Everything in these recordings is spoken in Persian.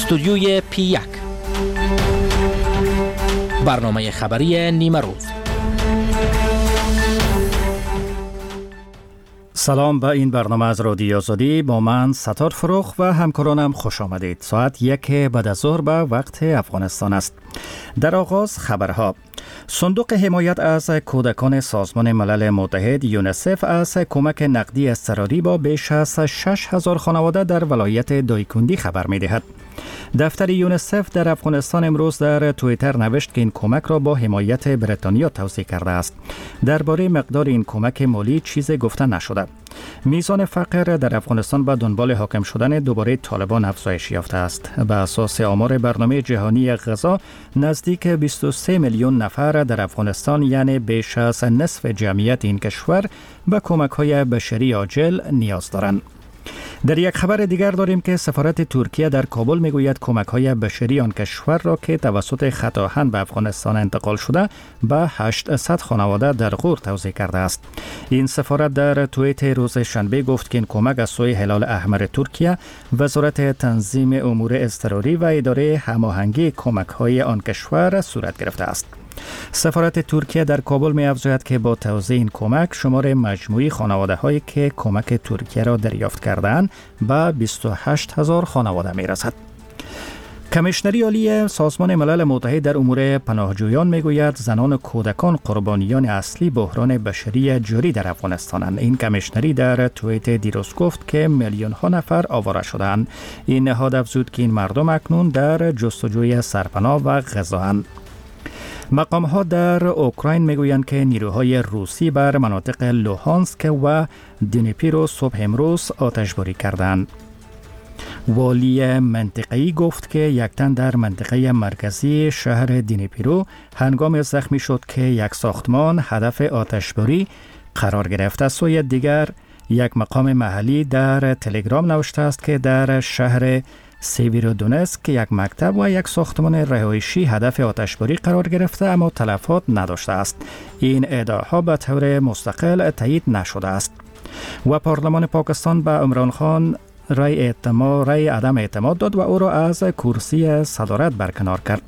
استودیوی P1 برنامه خبری نیمه روز. سلام به این برنامه از رادیو آزادی. با من ستار فروخ و همکارانم خوش آمدید. ساعت 1 بعد از ظهر به وقت افغانستان است. در آغاز خبرها. صندوق حمایت از کودکان سازمان ملل متحد یونیسف از کمک نقدی اضطراری با بیش از 6,000 خانواده در ولایت دایکندی خبر می‌دهد. دفتر یونیسف در افغانستان امروز در توییتر نوشت که این کمک را با حمایت بریتانیا توزیع کرده است. درباره مقدار این کمک مالی چیزی گفته نشده. میزان فقر در افغانستان به دنبال حاکم شدن دوباره طالبان افزایش یافته است. به اساس آمار برنامه جهانی غذا، نزدیک 23 میلیون نفر در افغانستان، یعنی بیش از نصف جمعیت این کشور، به کمک‌های بشری عاجل نیاز دارند. در یک خبر دیگر داریم که سفارت ترکیه در کابل میگوید کمک‌های بشری آن کشور را که توسط خط آهن به افغانستان انتقال شده به 800 خانواده در غور توزیع کرده است. این سفارت در توییت روز شنبه گفت که این کمک از سوی هلال احمر ترکیه، وزارت تنظیم امور اضطراری و اداره هماهنگی کمک‌های آن کشور صورت گرفته است. سفارت ترکیه در کابل می افزاید که با توزیع این کمک شمار مجموعی خانواده هایی که کمک ترکیه را دریافت کردند به 28,000 خانواده می رسد. کمیشنری عالی سازمان ملل متحد در امور پناهجویان می گوید زنان و کودکان قربانیان اصلی بحران بشری جاری در افغانستانند. این کمیشنری در توییت دیروز گفت که میلیون ها نفر آواره شدند. این نهاد افزود که این مردم اکنون در جستجوی سرپناه و غذااند. مقام‌ها در اوکراین میگویند که نیروهای روسی بر مناطق لوهانسک و دنیپرو صبح امروز آتشباری کردند. والی منطقه‌ای گفت که یک تن در منطقه مرکزی شهر دنیپرو هنگام زخمی شد که یک ساختمان هدف آتشباری قرار گرفت. از سوی دیگر یک مقام محلی در تلگرام نوشته است که در شهر سیویرودونسک یک مکتب و یک ساختمان رهایشی هدف آتشباری قرار گرفته اما تلفات نداشته است. این ادعاها به طور مستقل تایید نشده است. و پارلمان پاکستان به عمران خان رای عدم اعتماد داد و او را از کرسی صدارت برکنار کرد.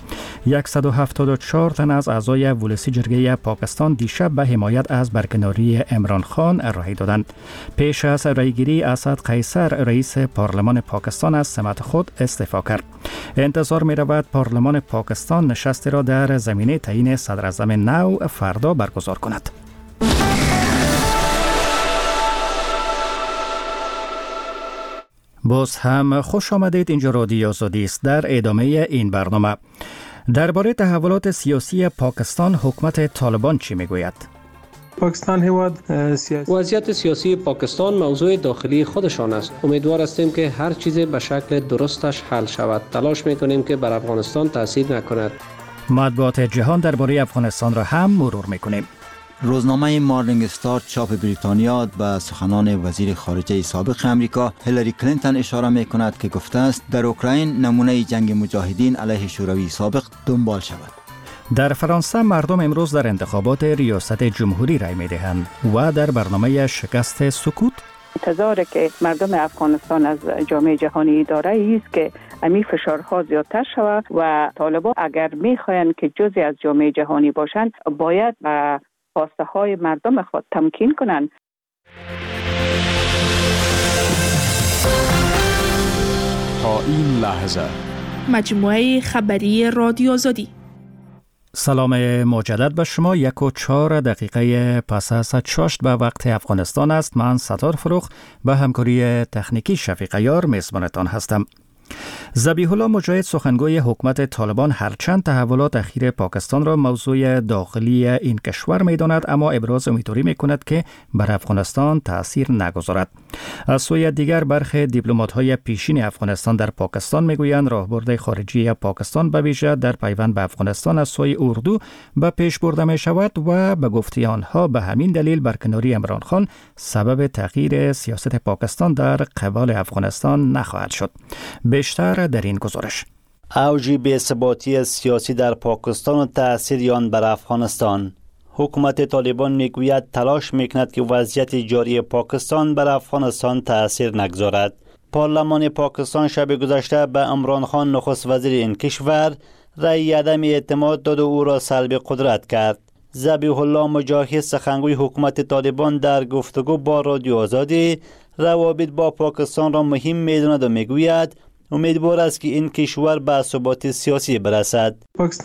174 تن از اعضای ولسی جرگه پاکستان دیشب به حمایت از برکناری عمران خان رای دادند. پیش از رایگیری اسد قیصر رئیس پارلمان پاکستان از سمت خود استعفا کرد. انتظار می رود پارلمان پاکستان نشستی را در زمینه تعیین صدراعظم نو فردا برگزار کند. باز هم خوش آمدید. اینجا رادیو آزادی است. در ادامه این برنامه درباره تحولات سیاسی پاکستان حکومت طالبان چی میگوید؟ وضعیت سیاسی پاکستان موضوع داخلی خودشان است. امیدوار هستیم که هر چیز به شکل درستش حل شود. تلاش میکنیم که بر افغانستان تاثیر نکند. مطبوعات جهان درباره افغانستان را هم مرور میکنیم. روزنامه مارنینگ استار چاپ بریتانیا به سخنان وزیر خارجه سابق امریکا هیلاری کلینتون اشاره می‌کند که گفته است در اوکراین نمونه جنگ مجاهدین علیه شوروی سابق دنبال شود. در فرانسه مردم امروز در انتخابات ریاست جمهوری رای می‌دهند و در برنامه شکست سکوت انتظار که مردم افغانستان از جامعه جهانی داره است که امی فشارها زیادتر شود و طالبان اگر می‌خواهند که جزئی از جامعه جهانی باشند باید به خواسته های مردم خود تمکین کنند. تا این لحظه مجموعه خبری رادیو آزادی. سلام مجدد به شما. 1:04 پس از 8 به وقت افغانستان است. من ستار فروخ به همکاری تکنیکی شفیق یار میزبانتان هستم. ذبیح الله مجاهد سخنگوی حکومت طالبان هرچند تحولات اخیر پاکستان را موضوع داخلی این کشور می‌داند اما ابراز امیدواری می‌کند که بر افغانستان تأثیر نگذارد. از سوی دیگر برخی دیپلمات‌های پیشین افغانستان در پاکستان می‌گویند راهبرد خارجی پاکستان به ویژه در پیوند به افغانستان از سوی اردو به پیش برده می‌شود و به گفته آنها به همین دلیل برکناری عمران خان سبب تغییر سیاست پاکستان در قبال افغانستان نخواهد شد. بیشتر در این گزارش. اوج بی‌ثباتی سیاسی در پاکستان و تأثیر آن بر افغانستان. حکومت طالبان میگوید تلاش میکند که وضعیت جاری پاکستان بر افغانستان تأثیر نگذارد. پارلمان پاکستان شب گذشته به عمران خان نخست وزیر این کشور رأی عدم اعتماد داد و او را سلب قدرت کرد. ذبیح الله مجاهد سخنگوی حکومت طالبان در گفتگو با رادیو آزادی روابط با پاکستان را مهم می‌داند و میگوید امیدوار است که این کشور به ثبات سیاسی برسد.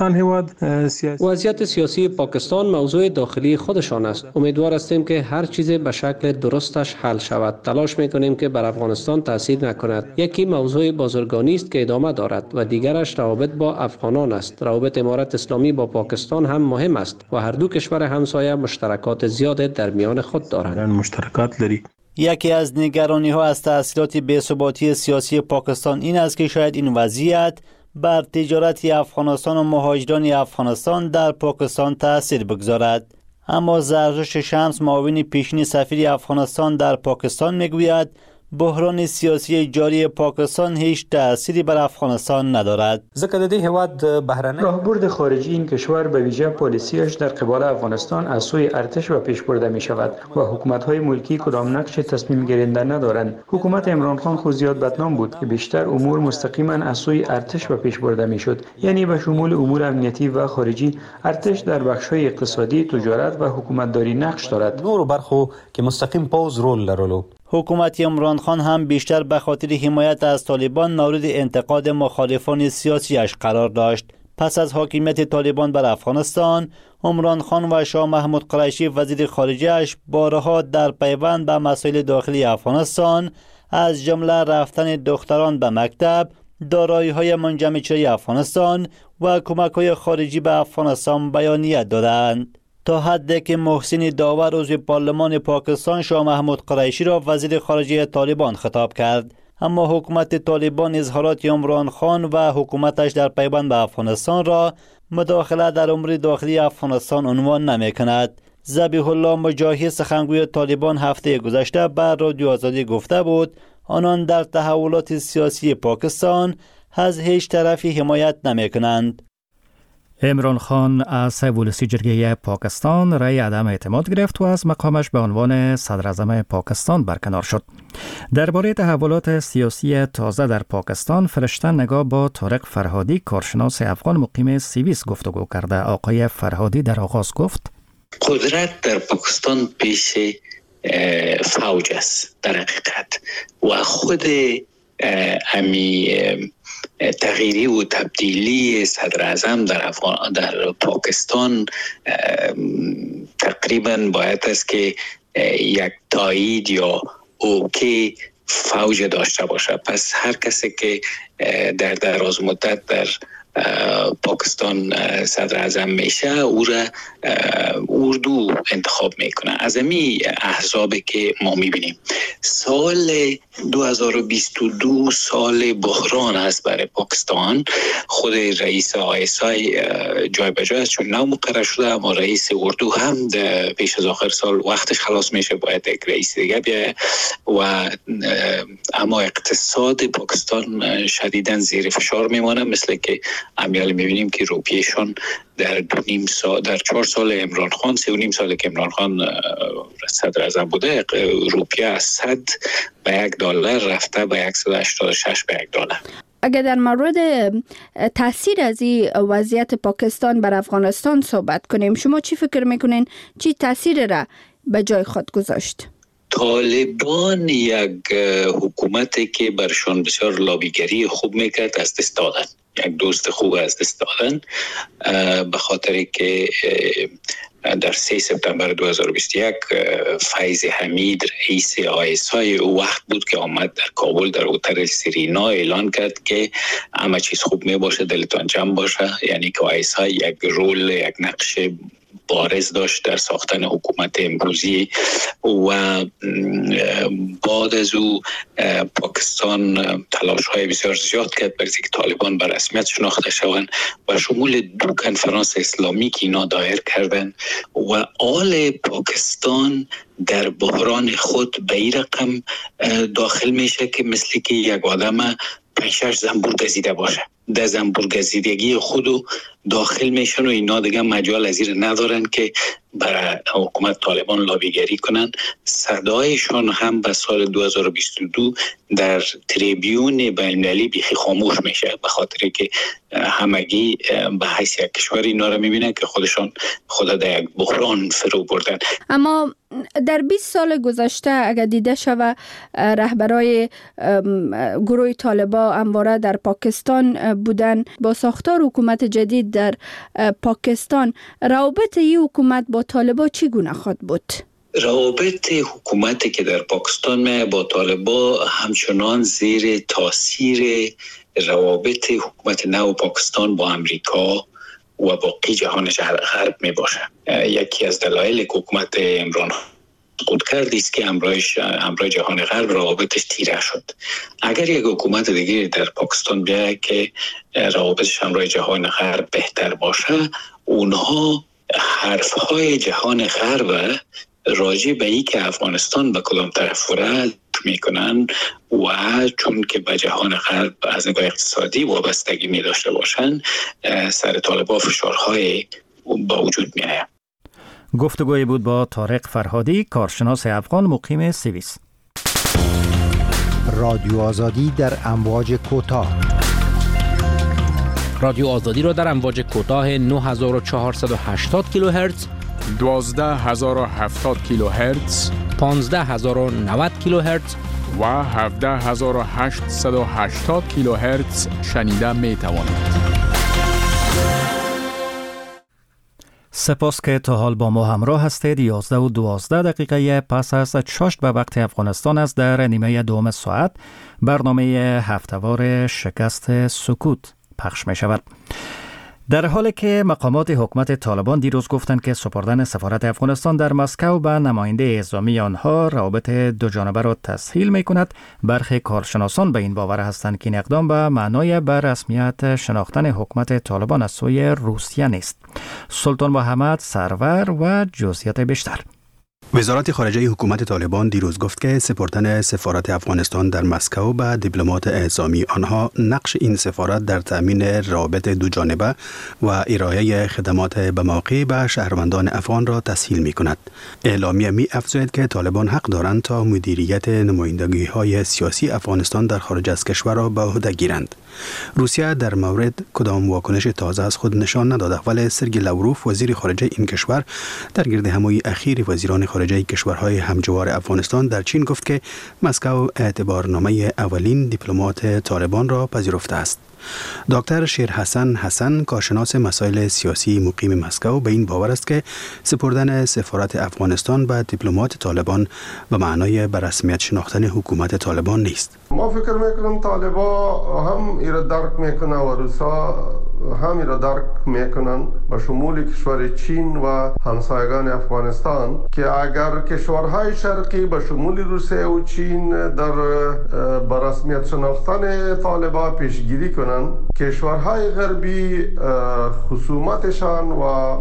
وضعیت سیاسی پاکستان موضوع داخلی خودشان است. امیدوار هستیم که هر چیز به شکل درستش حل شود. تلاش میکنیم که بر افغانستان تاثیر نکند. یکی موضوع بازرگانی است که ادامه دارد و دیگرش روابط با افغانان است. روابط امارت اسلامی با پاکستان هم مهم است و هر دو کشور همسایه مشترکات زیاد در میان خود دارند. یکی از نگرانی‌ها از تأثیرات بی‌ثباتی سیاسی پاکستان این است که شاید این وضعیت بر تجارت افغانستان و مهاجران افغانستان در پاکستان تأثیر بگذارد. اما زرتشت شمس معاون پیشین سفیر افغانستان در پاکستان میگوید بحران سیاسی جاری پاکستان هیچ تأثیری بر افغانستان ندارد. راهبرد خارجی این کشور به ویژه پالیسیش در قبال افغانستان از سوی ارتش و پیش برده می شود و حکومت‌های ملکی کدام نقش تصمیم گیرنده ندارند. حکومت عمران خان خود زیاد بدنام بود که بیشتر امور مستقیما از سوی ارتش و پیش برده می شد، یعنی به شمول امور امنیتی و خارجی. ارتش در بخش‌های اقتصادی، تجارت و حکومتداری نقش دارد. نور برخو که مستقیم پاوز رول لرلو. حکومت عمران خان هم بیشتر به خاطر حمایت از طالبان مورد انتقاد مخالفان سیاسیش قرار داشت. پس از حاکمیت طالبان بر افغانستان، عمران خان و شاه محمود قریشی وزیر خارجه‌اش بارها در پیوند به مسائل داخلی افغانستان از جمله رفتن دختران به مکتب، دارایی‌های منجمدشده افغانستان و کمک‌های خارجی به افغانستان بیانیه دادند. تا حدی که محسن داور عضو پارلمان پاکستان شاه محمود قریشی را وزیر خارجه طالبان خطاب کرد. اما حکومت طالبان اظهارات عمران خان و حکومتش در پیوند به افغانستان را مداخله در امور داخلی افغانستان عنوان نمی کند. ذبیح الله مجاهد سخنگوی طالبان هفته گذشته بر رادیو آزادی گفته بود آنان در تحولات سیاسی پاکستان از هیچ طرفی حمایت نمی کنند. عمران خان از سوالسی جرگه پاکستان رأی عدم اعتماد گرفت و از مقامش به عنوان صدر اعظم پاکستان برکنار شد. درباره تحولات سیاسی تازه در پاکستان فرشته نگاه با طارق فرهادی کارشناس افغان مقیم سوئیس گفتگو کرده. آقای فرهادی در آغاز گفت قدرت در پاکستان پیش فوج است در حقیقت و خود تغییری و تبدیلی صدر اعظم در پاکستان تقریبا باید است که یک تایید یا اوکی فوج داشته باشه. پس هر کسی که در دراز مدت در پاکستان صدر اعظم میشه او را اردو انتخاب میکنه. از امی احزابی که ما میبینیم سال 2022 سال بحران است برای پاکستان. خود رئیس آیسای جای به جای است چون نو مقرر شده، اما رئیس اردو هم پیش از آخر سال وقتش خلاص میشه، باید یک رئیس دیگه بیایه و اما اقتصاد پاکستان شدیداً زیر فشار میمانه. مثل که امیال میبینیم که روپیهشون در 4 سال عمران خان 3.5 سال که عمران خان صدر اعظم بوده روپیه از 100 به $1 رفته به 186 به $1. اگر در مورد تاثیر از این وضعیت پاکستان بر افغانستان صحبت کنیم، شما چی فکر میکنین چی تاثیر را به جای خود گذاشت؟ طالبان یک حکومتی که برشان بسیار لابیگری خوب میکرد از دست دادن، یک دوست خوب از دست دادن، به خاطر که در 3 سپتامبر 2021 فیض حمید رئیس آیسای او وقت بود که آمد در کابل در هتل سرینا اعلان کرد که همه چیز خوب می باشه، دلتان جمع باشه. یعنی که آیسای یک رول، یک نقش بارز داشت در ساختن حکومت امروزی و بعد از او پاکستان تلاش‌های بسیار زیاد کرد برای اینکه طالبان به رسمیت شناخته شوند و شمول 2 کنفرانس اسلامی که اینا دایر کردن و آل پاکستان در بحران خود به این رقم داخل میشه که مثل که یک آدم 5-6 زنبور گزیده باشه. دزنبورگزیدگی خودو داخل میشن و اینا دیگه مجال از این ندارن که برای حکومت طالبان لابیگری کنن. صدایشان هم به سال 2022 در تریبیون بین‌المللی بیخی خاموش میشه، به خاطر که همگی به حیث یک کشور اینا رو میبینن که خودشان خود در یک بحران فرو بردن. اما در 20 سال گذشته اگر دیده شود رهبرای گروه طالبان همواره در پاکستان بودن، با ساختار حکومت جدید در پاکستان روابط این حکومت با طالبان چگونه خواهد بود؟ روابط حکومتی که در پاکستان با طالبان همچنان زیر تاثیر روابط حکومت نو پاکستان با امریکا و باقی جهان غرب می باشه. یکی از دلایل که حکومت عمران خود کرد است که امروز جهان غرب روابطش تیره شد. اگر یک حکومت دیگه در پاکستان بیاید که روابطش امروز جهان غرب بهتر باشه، اونها حرفهای جهان غرب راجع به این که افغانستان به کدام طرف وره میکنن و چون که به جهان غرب از نگاه اقتصادی وابستگی می داشته باشن، سر طالبان فشارهای با وجود می آید. گفتگوی بود با طارق فرهادی، کارشناس افغان مقیم سوئیس. رادیو آزادی در امواج کوتاه. رادیو آزادی را در امواج کوتاه 9480 کیلوهرتز، 12070 کیلوهرتز، 15090 کیلوهرتز و 17880 کیلوهرتز شنیده می توانید. سپاس که تا حال با ما همراه هستید. 11:12 پس از 6 به وقت افغانستان است. در نیمه دوم ساعت برنامه هفتهوار شکست سکوت پخش می شود. در حالی که مقامات حکومت طالبان دیروز گفتند که سپردن سفارت افغانستان در مسکو به نماینده اعزامی آنها روابط دو جانبه را تسهیل می کند، برخی کارشناسان به این باور هستند که این اقدام به معنای به رسمیت شناختن حکومت طالبان از سوی روسیه نیست. سلطان محمد سرور و جزئیات بیشتر. وزارت خارجه حکومت طالبان دیروز گفت که سپردن سفارت افغانستان در مسکو به دیپلمات اعزامی آنها نقش این سفارت در تأمین روابط دو جانبه و ارائه خدمات به موقع به شهروندان افغان را تسهیل می کند. اعلامیه می افزاید که طالبان حق دارند تا مدیریت نمایندگی های سیاسی افغانستان در خارج از کشور را به عهده گیرند. روسیه در مورد کدام واکنش تازه از خود نشان نداده، ولی سرگئی لاوروف وزیر خارجه این کشور در گرد همایی اخیر وزیران خارجه کشورهای همجوار افغانستان در چین گفت که مسکو اعتبارنامه اولین دیپلمات طالبان را پذیرفته است. دکتر شیرحسن حسن، کارشناس مسائل سیاسی مقیم مسکو، به این باور است که سپردن سفارت افغانستان به دیپلمات طالبان به معنای به رسمیت شناختن حکومت طالبان نیست. ما فکر میکنم طالبان هم ایرا درک میکنن و روسا هم ایرا درک میکنن به شمول کشور چین و همسایگان افغانستان که اگر کشورهای شرقی به شمول روسیه و چین در به رسمیت شناختن طالبان پیشگیری کنن، کشورهای غربی خصومتشان و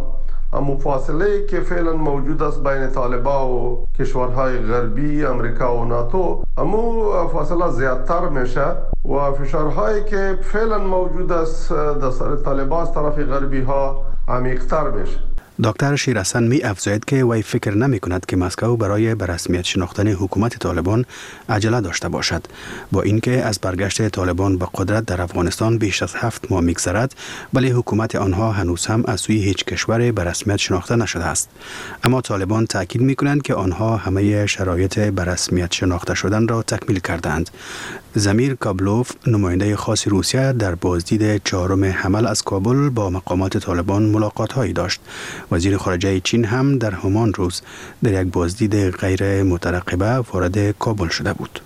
مفاصله که فعلا موجود است بین طالبان و کشورهای غربی امریکا و ناتو امو فاصله زیادتر میشه و فشارهایی که فعلا موجود است در سر طالبان از طرف غربی ها عمیق‌تر میشه. دکتر شیرحسن می افزاید که وی فکر نمی کند که مسکو برای به رسمیت شناختن حکومت طالبان عجله داشته باشد، با اینکه از برگشت طالبان به قدرت در افغانستان بیش از 7 ماه می‌گذرد، ولی حکومت آنها هنوز هم از سوی هیچ کشور به رسمیت شناخته نشده است. اما طالبان تاکید می‌کنند که آنها همه شرایط به رسمیت شناخته شدن را تکمیل کردند. زمیر کابلوف، نماینده خاص روسیه، در بازدید 4 حمل از کابل با مقامات طالبان ملاقات‌هایی داشت. وزیر خارجه چین هم در همان روز در یک بازدید غیر مترقبه وارد کابل شده بود.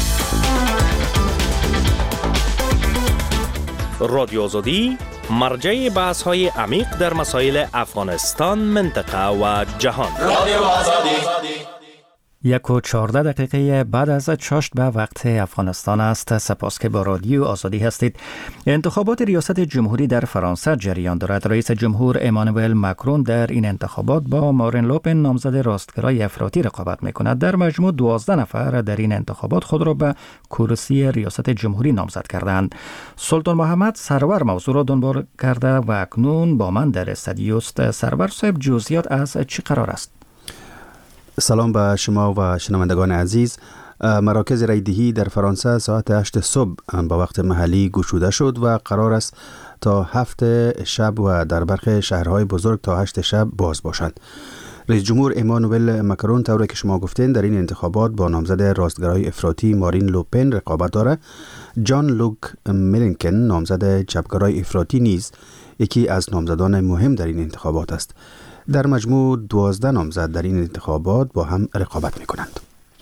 رادیو آزادی مرجع بحث‌های عمیق در مسائل افغانستان، منطقه و جهان. رادیو آزادی. 1:14 بعد از چاشت به وقت افغانستان است. سپاس که با رادیو آزادی هستید. انتخابات ریاست جمهوری در فرانسه جریان دارد. رئیس جمهور امانوئل ماکرون در این انتخابات با مارین لوپن نامزد راستگرای افراطی رقابت می‌کند. در مجموع 12 نفر در این انتخابات خود را به کرسی ریاست جمهوری نامزد کردند. سلطان محمد سرور موضوع را دنبال کرده و اکنون با من در استودیو است. سرور صاحب، جزئیات از چی قرار است؟ سلام به شما و شنوندگان عزیز. مراکز رایدهی در فرانسه ساعت 8 صبح به وقت محلی گشوده شد و قرار است تا 7 شب و در برخی شهرهای بزرگ تا 8 شب باز باشند. رئیس جمهور امانوئل ماکرون طوری که شما گفتین در این انتخابات با نامزد راستگرای افراطی مارین لوپن رقابت دارد. جان لوک میلنکن نامزد چپگرای افراطی نیز یکی از نامزدان مهم در این انتخابات است. در مجموع 12 نامزد در این انتخابات با هم رقابت می کنند.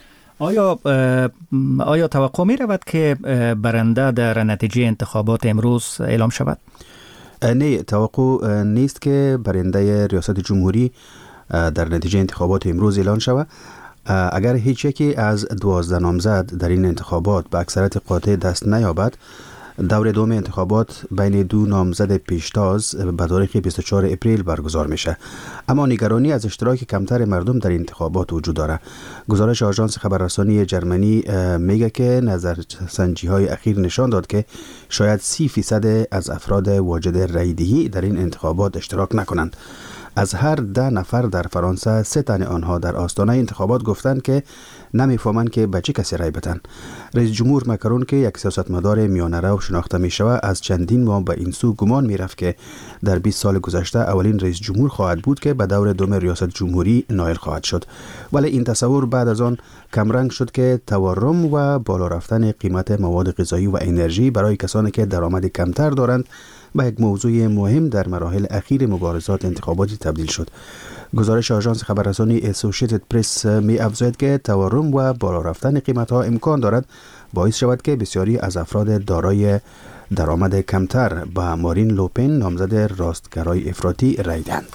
آیا توقع می رود که برنده در نتیجه انتخابات امروز اعلام شود؟ نه، توقع نیست که برنده ریاست جمهوری در نتیجه انتخابات امروز اعلان شود. اگر هیچ یکی از 12 نامزد در این انتخابات به اکثریت قاطع دست نیابد، دور دوم انتخابات بین دو نامزد پیشتاز به تاریخ 24 اپریل برگزار میشه. اما نگرانی از اشتراک کمتر مردم در انتخابات وجود داره. گزارش آژانس خبررسانی جرمنی میگه که نظرسنجی های اخیر نشان داد که شاید 30% از افراد واجد رایدهی در این انتخابات اشتراک نکنند. از هر 10 نفر در فرانسه 3 تن آنها در آستانه انتخابات گفتند که نمیفهمند که به چه کسی رای بدن. رئیس جمهور ماکرون که یک سیاستمدار میانه‌رو شناخته می شود، از چندین ماه به این سو گمان می رفت که در 20 سال گذشته اولین رئیس جمهور خواهد بود که به دور دوم ریاست جمهوری نائل خواهد شد. ولی این تصور بعد از آن کمرنگ شد که تورم و بالا رفتن قیمت مواد غذایی و انرژی برای کسانی که درآمد کمتر دارند به یک موضوع مهم در مراحل اخیر مبارزات انتخاباتی تبدیل شد. گزارش آژانس خبررسانی اسوسییتد پرس می افزاید که تورم و بالا رفتن قیمت‌ها امکان دارد باعث شود که بسیاری از افراد دارای درآمد کمتر به مارین لوپن نامزد راستگرای افراطی رای دهند.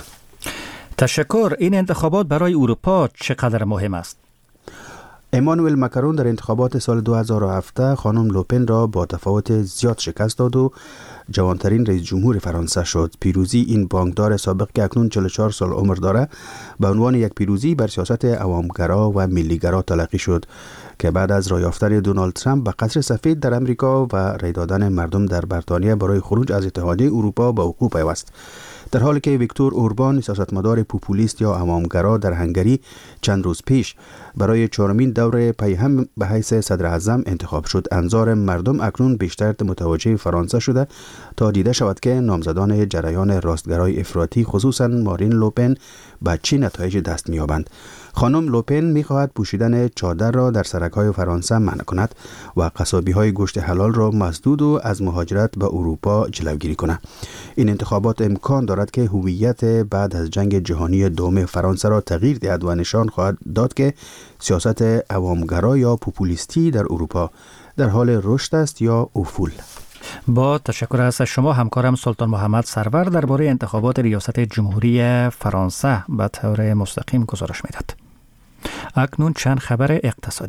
تشکر. این انتخابات برای اروپا چقدر مهم است؟ امانوئل ماکرون در انتخابات سال 2017 خانم لوپن را با تفاوت زیاد شکست داد و جوانترین رئیس جمهور فرانسه شد. پیروزی این بانکدار سابق که اکنون 44 سال عمر دارد به عنوان یک پیروزی بر سیاست عوامگرا و ملیگرا تلقی شد که بعد از رای یافتن دونالد ترامپ به قصر سفید در امریکا و رای دادن مردم در بریتانیا برای خروج از اتحادیه اروپا به وقوع پیوست. در حالی که ویکتور اوربان سیاستمدار پوپولیست یا عوامگرا در هنگری چند روز پیش برای 4مین دوره پی هم به حیث صدر اعظم انتخاب شد، انظار مردم اکنون بیشتر متوجه فرانسه شده تا دیده شود که نامزدان جریان راستگرای افراطی خصوصا مارین لوپن به چه نتایج دست می‌یابند. خانم لوپن می‌خواهد پوشیدن چادر را در سرک‌های فرانسه منع کند و قصابی‌های گوشت حلال را مسدود و از مهاجرت به اروپا جلوگیری کند. این انتخابات امکان دارد که هویت بعد از جنگ جهانی دوم فرانسه را تغییر دهد و نشان خواهد داد که سیاست عوامگرا یا پوپولیستی در اروپا در حال رشد است یا افول. با تشکر از شما همکارم سلطان محمد سرور درباره انتخابات ریاست جمهوری فرانسه به طور مستقیم گزارش میداد. اکنون چند خبر اقتصادی.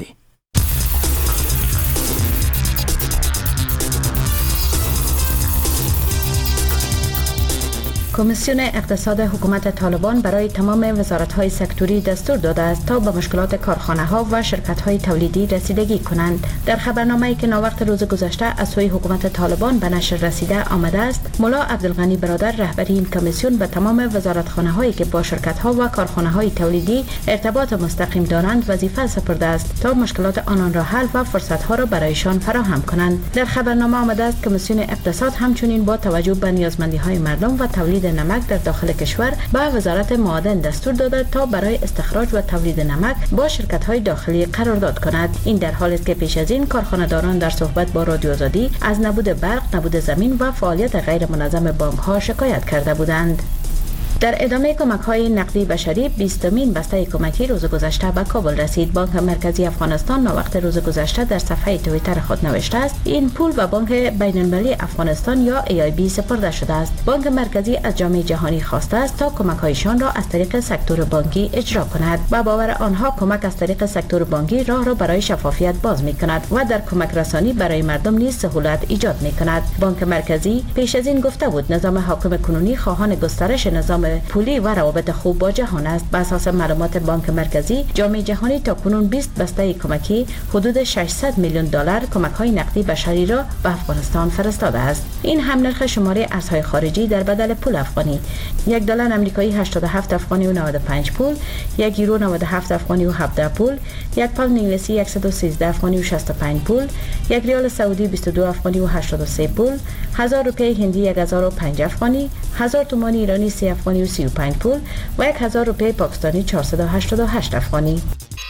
کمیسیون اقتصاد حکومت طالبان برای تمام وزارت‌های سکتوری دستور داده است تا به مشکلات کارخانه‌ها و شرکت‌های تولیدی رسیدگی کنند. در خبرنامه‌ای که ناوقت روز گذشته از سوی حکومت طالبان به نشر رسیده آمده است، ملا عبدالغنی برادر رهبری این کمیسیون به تمام وزارتخانه‌هایی که با شرکت‌ها و کارخانه‌های تولیدی ارتباط مستقیم دارند وظیفه سپرده است تا مشکلات آنان را حل و فرصت‌ها را برایشان فراهم کنند. در خبرنامه آمده است کمیسیون اقتصاد همچنین با توجه به نیازمندی‌های مردم و تولید نمک در داخل کشور به وزارت معادن دستور داده تا برای استخراج و تولید نمک با شرکت‌های داخلی قرارداد کند. این در حالی است که پیش از این کارخانه‌داران در صحبت با رادیو آزادی از نبود برق، نبود زمین و فعالیت غیر منظم بانک‌ها شکایت کرده بودند. در ادامه کمک‌های نقدی بشری 20مین بسته کمکی روز گذشته به کابل رسید. بانک مرکزی افغانستان وقت روز گذشته در صفحه توییتر خود نوشته است این پول به بانک بین‌المللی افغانستان یا AIB سپرده شده است. بانک مرکزی از جامعه جهانی خواسته است تا کمک‌هایشان را از طریق سکتور بانکی اجرا کند. با باور آنها کمک از طریق سکتور بانکی راه را برای شفافیت باز می‌کند و در کمک رسانی برای مردم نیز سهولت ایجاد می‌کند. بانک مرکزی پیش از این گفته بود نظام حاکم کنونی خواهان گسترش نظام پولی و روابط خوب با جهان است. بر اساس معلومات بانک مرکزی جامعه جهانی تاکنون 20 بسته کمکی حدود 600 میلیون دلار کمک‌های نقدی بشری را به افغانستان فرستاده است. این هم نرخ شماره ارزهای خارجی در بدل پول افغانی: $1 آمریکایی 87 افغانی و 95 پول، $1 یورو 97 افغانی و 17 پول، $1 پوند انگلیسی 113 افغانی و 65 پول، $1 ریال سعودی 22 افغانی و 83 پول، 1000 روپیه هندی 1005 افغانی، 1000 تومان ایرانی 30 افغانی و 35 پول و 1000 روپیه پاکستانی 488 افغانی.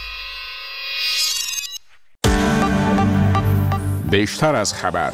بیشتر از خبر.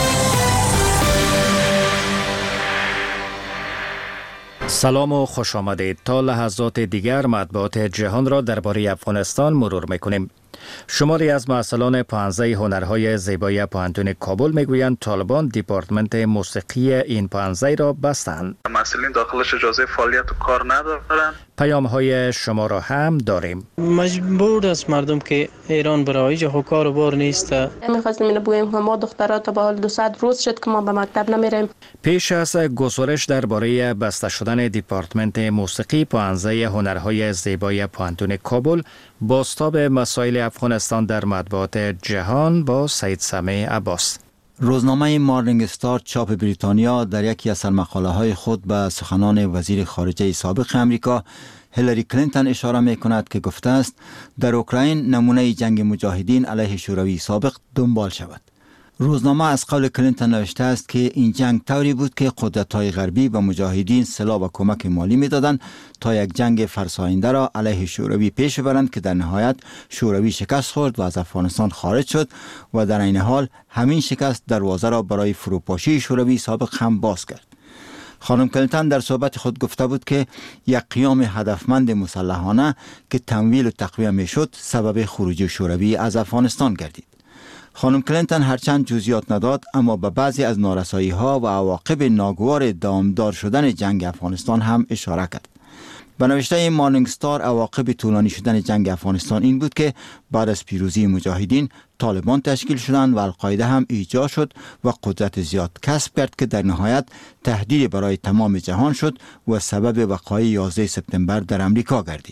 سلام و خوش آمدید. تا لحظات دیگر مطبوعات جهان را درباره افغانستان مرور میکنیم. شماری از مسئولان پانزه هنرهای زیبای پوهنتون کابل میگویند طالبان دیپارتمنت موسیقی این پانزه را بستند. مسئولین داخلش اجازه فعالیت و کار ندارند. پیام های شما را هم داریم. مجبور است مردم که ایران برای جه کار و بار نیست. میخواستم اینو بگویم که ما دخترات تا به حال 200 روز شد که ما به مکتب نمیریم. پیش از گزارش درباره بسته شدن دیپارتمنت موسیقی پانزه هنرهای زیبای پوهنتون کابل، بازتاب مسائل افغانستان در مطبوعات جهان با سید سمیع عباس. روزنامه مارنینگ استار چاپ بریتانیا در یکی از سرمقاله‌های خود به سخنان وزیر خارجه سابق امریکا هیلاری کلینتون اشاره می کند که گفته است در اوکراین نمونه جنگ مجاهدین علیه شوروی سابق دنبال شود. روزنامه از قول کلینتون نوشته است که این جنگ طوری بود که قدرت‌های غربی به مجاهدین سلاح و کمک مالی می‌دادند تا یک جنگ فرساینده را علیه شوروی پیش ببرند که در نهایت شوروی شکست خورد و از افغانستان خارج شد و در این حال همین شکست دروازه را برای فروپاشی شوروی سابق هم باز کرد. خانم کلینتون در صحبت خود گفته بود که یک قیام هدفمند مسلحانه که تمویل و تقویه می‌شد سبب خروج شوروی از افغانستان گردید. خانم کلینتون هرچند جزئیات نداد اما به بعضی از نارسایی‌ها و عواقب ناگوار دامدار شدن جنگ افغانستان هم اشاره کرد. به نوشته مارنینگ استار عواقب طولانی شدن جنگ افغانستان این بود که بعد از پیروزی مجاهدین طالبان تشکیل شدند و القاعده هم ایجاد شد و قدرت زیاد کسب کرد که در نهایت تهدید برای تمام جهان شد و سبب وقایع 11 سپتامبر در امریکا گردید.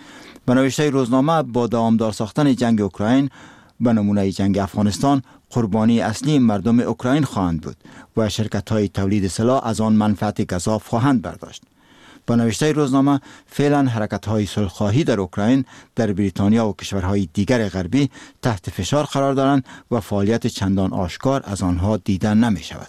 به نوشته روزنامه با دامدار ساختن جنگ اوکراین به نمونه جنگ افغانستان قربانی اصلی مردم اوکراین خواهند بود و شرکت‌های تولید سلاح از آن منفعت گزاف خواهند برداشت. با نوشته روزنامه فعلا حرکت‌های صلح‌خواهی در اوکراین در بریتانیا و کشورهای دیگر غربی تحت فشار قرار دارند و فعالیت چندان آشکار از آنها دیدن نمی‌شود.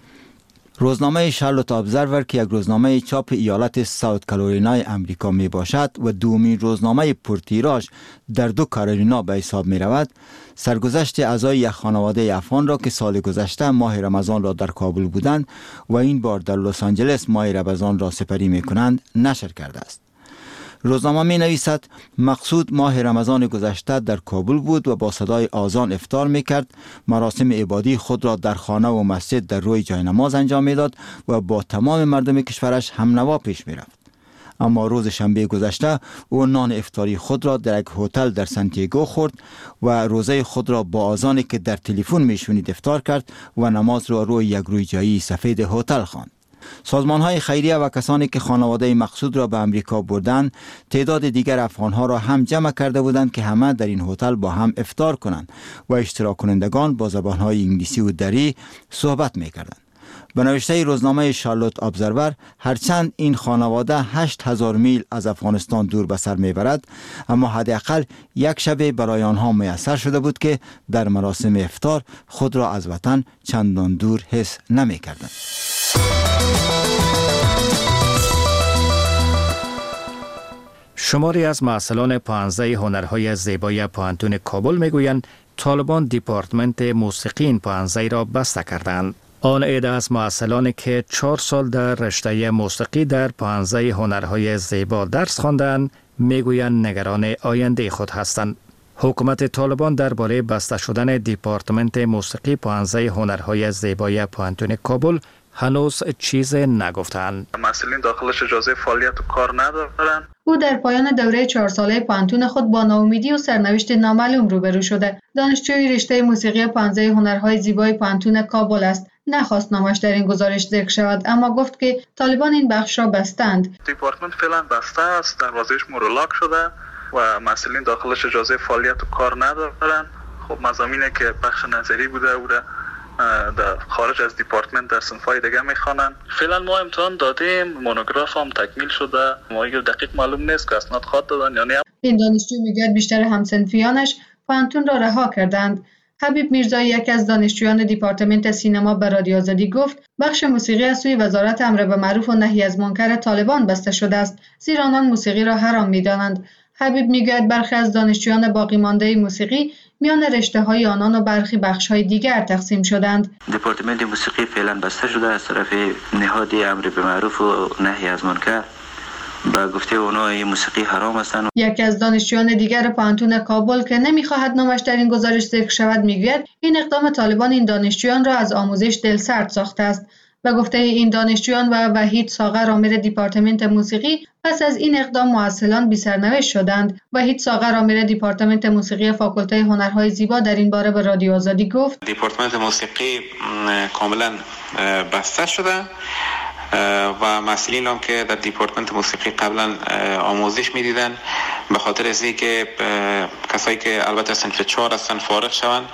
روزنامه شارلوت ابزرور که یک روزنامه چاپ ایالت ساوت کارولینای امریکا می باشد و دومین روزنامه پرتیراژ در 2 کارولینا به حساب می رود، سرگذشت اعضای یک خانواده افغان را که سال گذشته ماه رمضان را در کابل بودند و این بار در لس آنجلس ماه رمضان را سپری می کنند نشر کرده است. روزنامه می نویسد مقصود ماه رمضان گذشته در کابل بود و با صدای آذان افطار می کرد، مراسم عبادی خود را در خانه و مسجد در روی جای نماز انجام می داد و با تمام مردم کشورش هم نوا پیش می رفت. اما روز شنبه گذشته او نان افطاری خود را در یک هتل در سانتیاگو خورد و روزه خود را با آذانی که در تلفن می شنید افطار کرد و نماز را روی یک رویجایی سفید هتل خواند. سازمان‌های خیریه و کسانی که خانواده مقصود را به امریکا بردند تعداد دیگر افغان‌ها را هم جمع کرده بودند که همه در این هتل با هم افطار کنند و اشتراک کنندگان با زبان‌های انگلیسی و دری صحبت می‌کردند. به نوشته روزنامه شارلوت ابزرور هرچند این خانواده 8000 میل از افغانستان دور به سر میبرد اما حداقل یک شب برای آنها میسر شده بود که در مراسم افطار خود را از وطن چندان دور حس نمی‌کردند. شماری از مسئولان 15 هنرهای زیبای پوهنتون کابل میگویند طالبان دیپارتمنت موسیقی این 15 را بسته کردند. آن عده از معسلانی که 4 سال در رشته موسیقی در 15 هنرهای زیبا درس خواندند میگویند نگران آینده خود هستند. حکومت طالبان درباره بسته شدن دیپارتمنت موسیقی 15 هنرهای زیبای پوهنتون کابل هنوز چیز نگفتند. مسئولین داخلش اجازه فعالیت و کار ندارند. او در پایان دوره 4 ساله پوهنتون خود با ناامیدی و سرنوشت نامعلوم روبرو شده. دانشجوی رشته موسیقی 15 هنرهای زیبای پوهنتون کابل است. نخواست نامش در این گزارش ذکر شود، اما گفت که طالبان این بخش را بستند. دیپارتمنت فعلا بسته است، دروازه‌اش مورلاک شده و مسئولین داخلش اجازه فعالیت و کار ندارند. خب مضامینی که بخش نظری بوده او را در خارج از دیپارتمنت در صنف‌های دیگه می‌خوانند. فعلا ما امتحان دادیم، مونوگراف هم تکمیل شده. ما دقیق معلوم نیست که اسناد خواهد دادن یا نه. این دانشجو میگه بیشتر همسنفیانش پوهنتون را رها کردند. حبیب میرزایی یکی از دانشجویان دیپارتمنت سینما به رادیو آزادی گفت بخش موسیقی از سوی وزارت امر به معروف و نهی از منکر طالبان بسته شده است، زیرا آنان موسیقی را حرام می‌دانند. حبیب میگوید برخی از دانشجویان باقی مانده موسیقی میان رشته‌های آنان و برخی بخش‌های دیگر تقسیم شدند. دیپارتمنت موسیقی فعلا بسته شده از طرف نهاد امر به معروف و نهی از منکر. با گفته اونا این موسیقی حرام هستند. یکی از دانشجویان دیگر پوهنتون کابل که نمیخواهد نامش در این گزارش ذکر شود میگوید این اقدام طالبان این دانشجویان را از آموزش دلسرد ساخته است. به گفته این دانشجویان و وحید ساغر آمر دیپارتمنت موسیقی پس از این اقدام معسلان بی سرنوشت شدند. وحید ساغر آمر دیپارتمنت موسیقی فاکولته هنرهای زیبا در این باره به رادیو آزادی گفت دیپارتمنت موسیقی کاملا بسته شده و مسئولین هم که در دیپارتمنت موسیقی قبلا آموزش میدیدن به خاطر از اینکه کسایی که البته صنف 4 هستن فارغ شوند،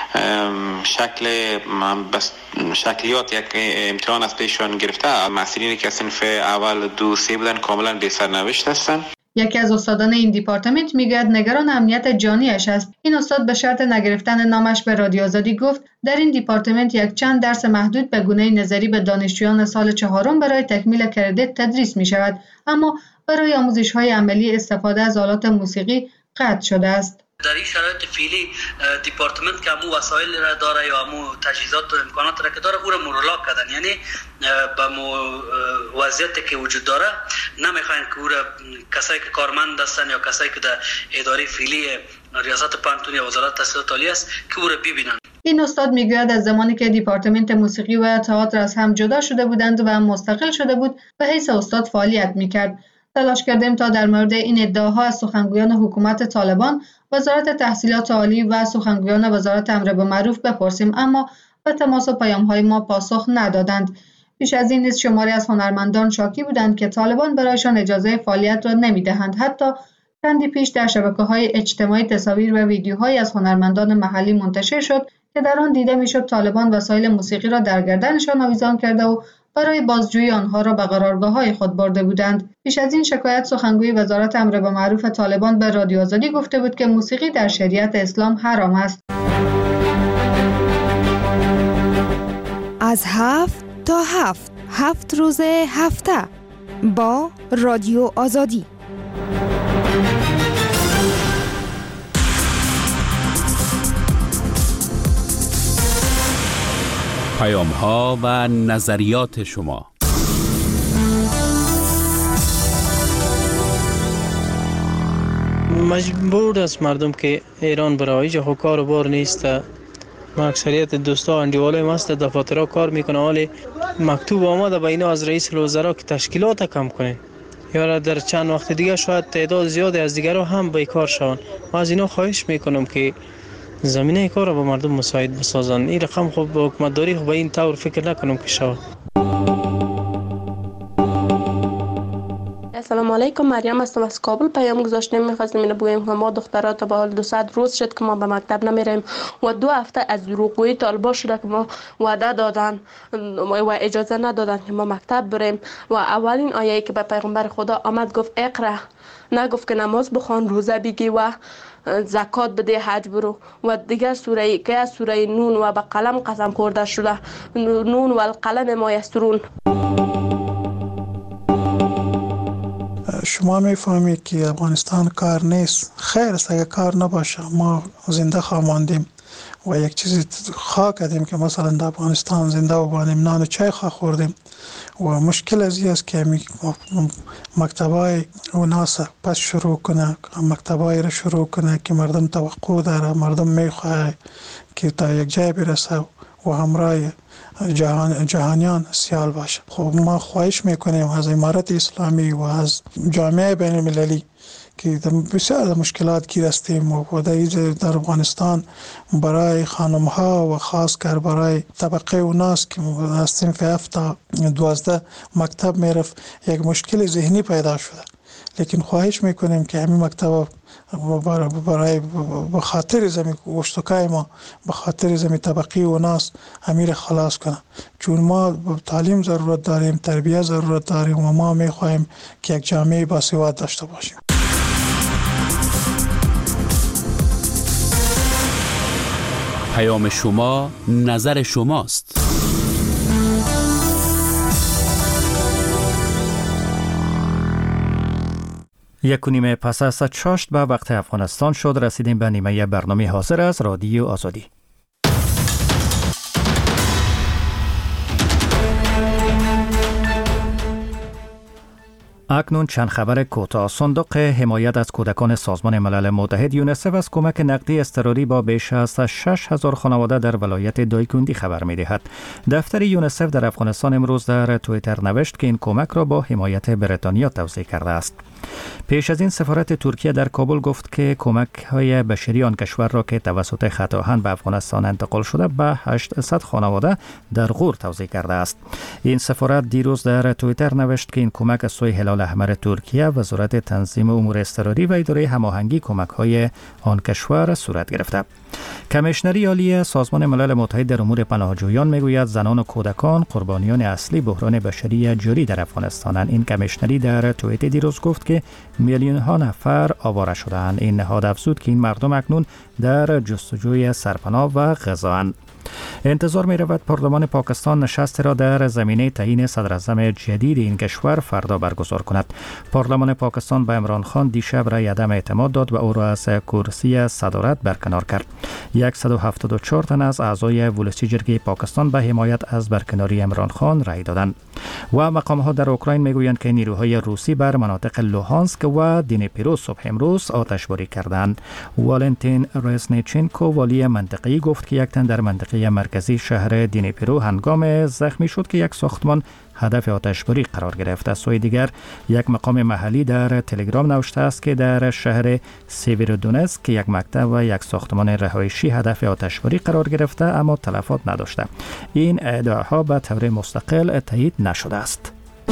شکلیات یک امتحان از پیشان گرفته، مسئولینی که صنف اول 2 3 بودن کاملا بی سرنوشت هستن. یکی از استادان این دیپارتمنت میگوید نگران امنیت جانیش است. این استاد به شرط نگرفتن نامش به رادیو آزادی گفت در این دیپارتمنت یک چند درس محدود به گونه نظری به دانشجویان سال 4 برای تکمیل کردیت تدریس می شود، اما برای آموزش‌های عملی استفاده از آلات موسیقی قطع شده است. در این شرایط فعلی دیپارتمنت که امو وسایل را داره یا امو تجهیزات و امکانات را که داره او را مورلاک کردن، یعنی با وضعیتی که وجود داره نمیخواین که او را کسایی که کارمند هستن یا کسایی که در اداره فعلی ریاست پوهنتون یا وزارت تحصیلات عالی است که او را ببینن. این استاد میگوید از زمانی که دیپارتمنت موسیقی و تئاتر از هم جدا شده بودند و مستقل شده بود به حیث استاد فعالیت میکرد. تلاش کردیم تا در مورد این ادعاها از سخنگویان حکومت طالبان، وزارت تحصیلات عالی و سخنگویان وزارت امر به معروف بپرسیم، اما به تماس و پیام‌های ما پاسخ ندادند. پیش از این نیز شماری از هنرمندان شاکی بودند که طالبان برایشان اجازه فعالیت را نمی‌دهند. حتی چندی پیش در شبکه‌های اجتماعی تصاویر و ویدیوهایی از هنرمندان محلی منتشر شد که در آن دیده می‌شد طالبان وسایل موسیقی را در گردنشان آویزان کرده و برای بازجویی آنها را به قرارگاه‌های خود برده بودند. پیش از این شکایت سخنگوی وزارت امر به معروف طالبان به رادیو آزادی گفته بود که موسیقی در شریعت اسلام حرام است. از 7 تا 7 روز هفته با رادیو آزادی. پیام‌ها و نظریات شما. مجبور است مردم که ایران برای جه کار و بار نیست. ما اکثریت دوستا اندیواله ماست دفاترها کار میکنه، ولی مکتوب آمده به اینا از رئیس الوزراء که تشکیلات کم کنین یا در چند وقت دیگه شاید تعداد زیادی از دیگرها هم بیکار شوند. ما از اینا خواهش میکنم که زمینه کار را به مردم مساعد بسازن. این رقم خب به حکومتداری به این طور فکر نکنم که شود. السلام علیکم، مریم هستم از کابل. پیام گذاشتیم می‌خواستیم اینو بگویم که ما دخترات تا به حال 200 روز شد که ما به مکتب نمیریم و 2 هفته از دروغگویی طالبا شده که ما وعده دادن و اجازه ندادن که ما مکتب بریم و اولین آیه‌ای که به پیغمبر خدا آمد گفت اقرا، نگفت که نماز بخوان، روزه بگی و زکات بده، حج برو. و دیگر سوره که از سوره نون و به قلم قسم خورده شده، نون و القلم ما یسطرون. شما میفهمید که افغانستان کار نیست. خیر است اگر کار نباشه، ما زنده خواهیم ماندیم. و یک چیزی خواه کردیم که مثلا در افغانستان زنده و بانیم نان و چای خواه خوردیم و مشکل از این است که مکتبای اوناس پس شروع کنه، مکتبای را شروع کنه که مردم توقع داره، مردم میخواه که تا یک جای برسه و همراه جهانیان سیال باشه. خب ما خواهش میکنیم از امارت اسلامی و از جامعه بین المللی که بسیار مشکلات گیر هستیم و در افغانستان برای خانم ها و خاص کر برای طبقه اوناس که از صنف 7 تا 12 مکتب میرفت یک مشکل ذهنی پیدا شده. لیکن خواهش میکنیم که همین مکتب برای به خاطر زمین اشتکای ما به خاطر زمین طبقی و ناس امیر خلاص کنه، چون ما تعلیم ضرورت داریم، تربیت ضرورت داریم و ما میخواهیم که یک جامعه باسواد داشته باشیم. پیام شما، نظر شماست. یک و نیم پس از چاشت به وقت افغانستان شد. رسیدیم به نیمه برنامه حاضر از رادیو آزادی. اکنون چند خبر کوتاه. صندوق حمایت از کودکان سازمان ملل متحد یونیسف از کمک نقدی اضطراری با بیش از 6,000 خانواده در ولایت دایکندی خبر می‌دهد. دفتر یونیسف در افغانستان امروز در توییتر نوشت که این کمک را با حمایت بریتانیا توزیع کرده است. پیش از این سفارت ترکیه در کابل گفت که کمک‌های بشری آن کشور را که توسط خط آهن به افغانستان انتقال شده به 800 خانواده در غور توزیع کرده است. این سفارت دیروز در توییتر نوشت که این کمک از سوی هلال احمر ترکیه، وزارت تنظیم امور اضطراری و اداره هماهنگی کمک‌های آن کشور صورت گرفته. کمیشنری عالی سازمان ملل متحد در امور پناهجویان میگوید زنان و کودکان قربانیان اصلی بحران بشری جاری در افغانستانند. این کمیشنری در توییت دیروز گفت که میلیون ها نفر آواره شدند. این نهاد افزود که این مردم اکنون در جستجوی سرپناه و غذااند. انتظار می رود پارلمان پاکستان نشست را در زمینه تعیین صدراعظم جدید این کشور فردا برگزار کند. پارلمان پاکستان به عمران خان دیشب رای عدم اعتماد داد و او را از کرسی صدارت برکنار کرد. 174 تن از اعضای ولسی جرگه پاکستان به حمایت از برکناری عمران خان رای دادند. و مقام‌ها در اوکراین میگویند که نیروهای روسی بر مناطق لوهانسک و دنیپرو صبح امروز آتشباری کردند. والنتین رزنیچنکو والی منطقه‌ای گفت که یک تن در منطقه مرکزی شهر دنیپرو هنگام زخمی شد که یک ساختمان هدف آتشباری قرار گرفت. از سوی دیگر یک مقام محلی در تلگرام نوشته است که در شهر سیویرودونتسک یک مکتب و یک ساختمان رهایشی هدف آتشباری قرار گرفته اما تلفات نداشته. این ادعاها به طور مستقل تایید نشده است.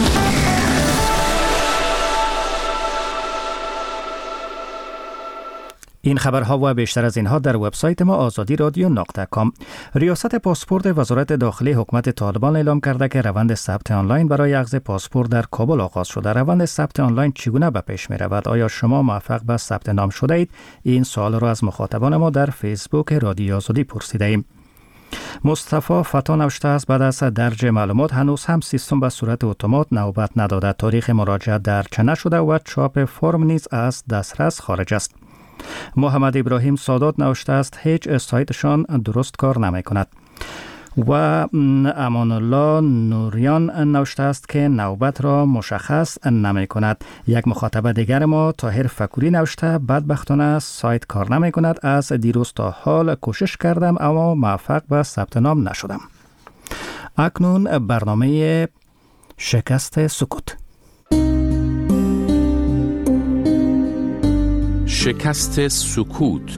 این خبرها و بیشتر از اینها در وبسایت ما azadi.radio.com. ریاست پاسپورت وزارت داخلی حکومت طالبان اعلام کرده که روند ثبت آنلاین برای اخذ پاسپورت در کابل آغاز شده. روند ثبت آنلاین چگونه به پیش می رود؟ آیا شما موفق به ثبت نام شده اید؟ این سوال را از مخاطبان ما در فیسبوک رادیو آزادی پرسیده ایم. مصطفی فتا نوشته است بعد از درج معلومات هنوز هم سیستم به صورت اتومات نوبت نداده. تاریخ مراجعه درج نشده و چاپ فرم نیز از دسترس خارج است. محمد ابراهیم سادات نوشته است هیچ سایتشان درست کار نمی کند. و امان الله نوریان نوشته است که نوبت را مشخص نمی کند. یک مخاطب دیگر ما طاهر فکوری نوشته بدبختانه سایت کار نمی کند. از دیروز تا حال کوشش کردم اما موفق به ثبت نام نشدم. اکنون برنامه شکست سکوت. شکست سکوت.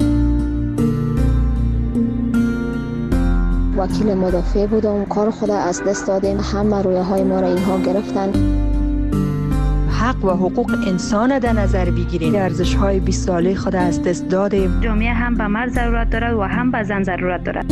وکیل مدافع بودم، کار خود از دست دادیم، همه رویاهای ما را اینها گرفتن. حق و حقوق انسان در نظر بگیریم. ارزش‌های 20 ساله خود از دست دادیم. جامعه هم به مرد ضرورت دارد و هم به زن ضرورت دارد.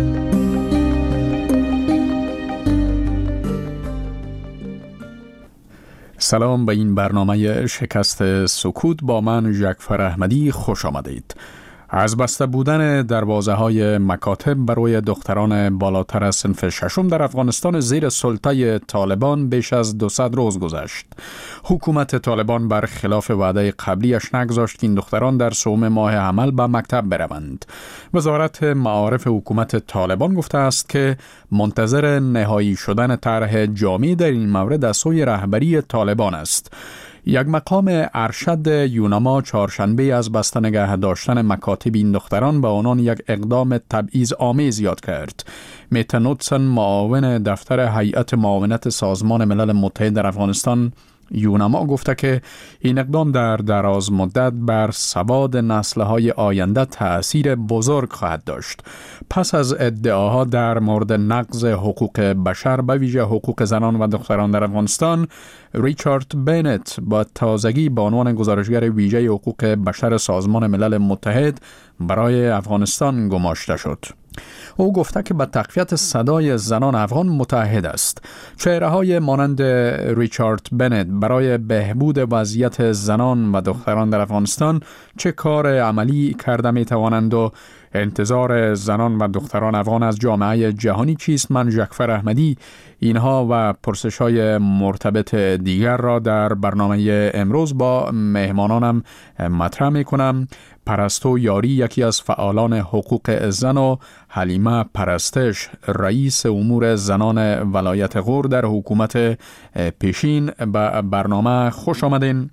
سلام به این برنامه شکست سکوت. با من جعفر احمدی خوش آمدید. از بسته بودن دروازه‌های مکاتب برای دختران بالاتر از صنف ششم در افغانستان زیر سلطه طالبان بیش از 200 روز گذشت. حکومت طالبان بر خلاف وعده قبلیش نگذاشت که این دختران در سوم ماه عمل به مکتب بروند. وزارت معارف حکومت طالبان گفته است که منتظر نهایی شدن طرح جامع در این مورد از سوی رهبری طالبان است. یک مقام ارشد یونما چهارشنبه از بسته نگه داشتن مکاتب این دختران به آنان یک اقدام تبعیض آمیز یاد کرد. میتا نوتسن، معاون دفتر هیئت معاونت سازمان ملل متحد در افغانستان یونما، گفته که این اقدام در دراز مدت بر سواد نسل‌های آینده تأثیر بزرگ خواهد داشت. پس از ادعاها در مورد نقض حقوق بشر به ویژه حقوق زنان و دختران در افغانستان، ریچارد بنت با تازگی به عنوان گزارشگر ویژه حقوق بشر سازمان ملل متحد برای افغانستان گماشته شد. او گفته که به تقویت صدای زنان افغان متحد است. چهره‌های مانند ریچارد بنت برای بهبود وضعیت زنان و دختران در افغانستان چه کار عملی کرده می توانند و انتظار زنان و دختران افغان از جامعه جهانی چیست؟ من جعفر احمدی اینها و پرسش‌های مرتبط دیگر را در برنامه امروز با مهمانانم مطرح می‌کنم. پرستو یاری، یکی از فعالان حقوق زن، و حلیمه پرستش، رئیس امور زنان ولایت غور در حکومت پیشین. به برنامه خوش آمدین.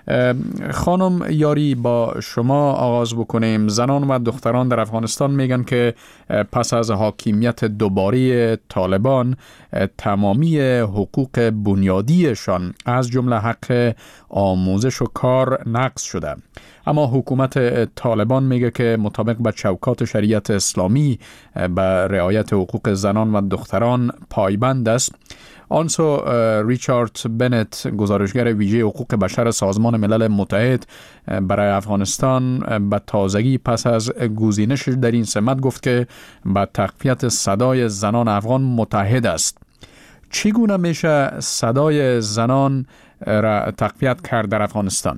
خانم یاری، با شما آغاز بکنیم. زنان و دختران در افغانستان میگن که پس از حاکمیت دوباره طالبان تمامی حقوق بنیادیشان از جمله حق آموزش و کار نقض شده، اما حکومت طالبان میگه که مطابق با چوکات شریعت اسلامی به رعایت حقوق زنان و دختران پایبند است. آنسو ریچارد بنت، گزارشگر ویژه حقوق بشر سازمان ملل متحد برای افغانستان، به تازگی پس از گزینش در این سمت گفت که به تقویت صدای زنان افغان متحد است. چگونه میشه صدای زنان را تقویت کرد در افغانستان؟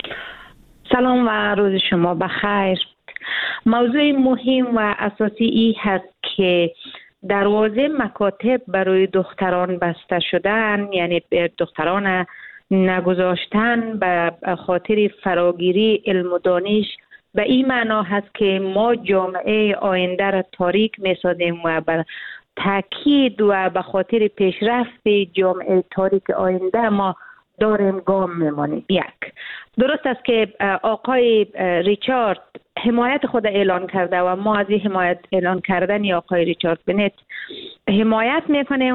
سلام و روز شما بخیر. موضوع مهم و اساسی ای هست که دروازه مکاتب برای دختران بسته شدن، یعنی دختران نگذاشتن به خاطر فراگیری علم و دانش، به این معنا هست که ما جامعه آینده را تاریک می‌سازیم و بر تاکید و به خاطر پیشرفت جامعه تاریک آینده ما داریم گام می‌مانیم. یک، درست است که آقای ریچارد حمایت خود اعلان کرده و ما از این حمایت اعلان کردن آقای ریچارد بنت حمایت میکنیم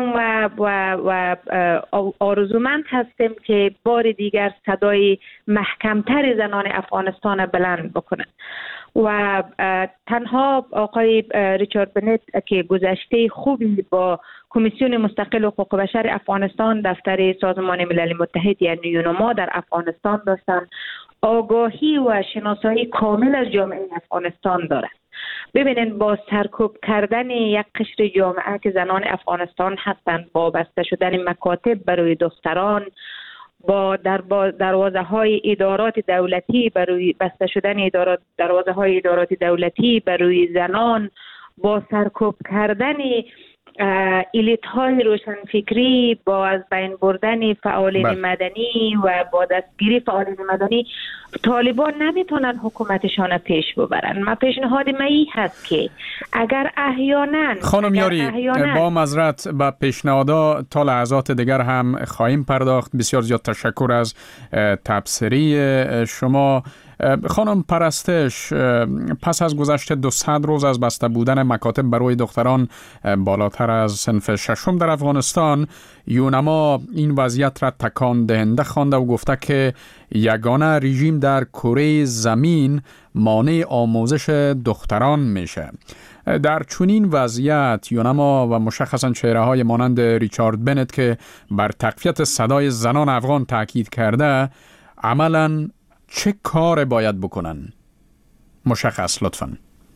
و آرزومند هستیم که بار دیگر صدای محکمتر زنان افغانستان بلند بکنند. و تنها آقای ریچارد بنت که گذشته خوبی با کمیسیون مستقل حقوق بشر افغانستان، دفتر سازمان ملل متحد یعنی یونما در افغانستان داشتن، آگاهی و شناسایی کامل از جامعه افغانستان دارد. ببینید، با سرکوب کردن یک قشر جامعه که زنان افغانستان هستند، با بسته شدن مکاتب برای دختران، با دروازه های ادارات دولتی برای بسته شدن دروازه های ادارات دولتی برای زنان، با سرکوب کردن الیت های روشنفکری، با از بین بردن فعالین مدنی و با دستگیری فعالین مدنی، طالبان نمیتونن حکومتشان پیش ببرن. ما پیشنهاد من هست که اگر احیانا خانم یاری، با معذرت به پیشنهادها تا لحظات دیگر هم خواهیم پرداخت. بسیار زیاد تشکر از تبصری شما. خانم پرستش، پس از گذشت 200 روز از بسته بودن مکاتب برای دختران بالاتر از صنف ششم در افغانستان، یونما این وضعیت را تکان دهنده خوانده و گفته که یگانه رژیم در کره زمین مانع آموزش دختران میشه. در چنین وضعیت یونما و مشخصا چهره‌های مانند ریچارد بنت که بر تقویت صدای زنان افغان تاکید کرده، عملاً چه کار باید بکنن؟ مشخص لطفاً.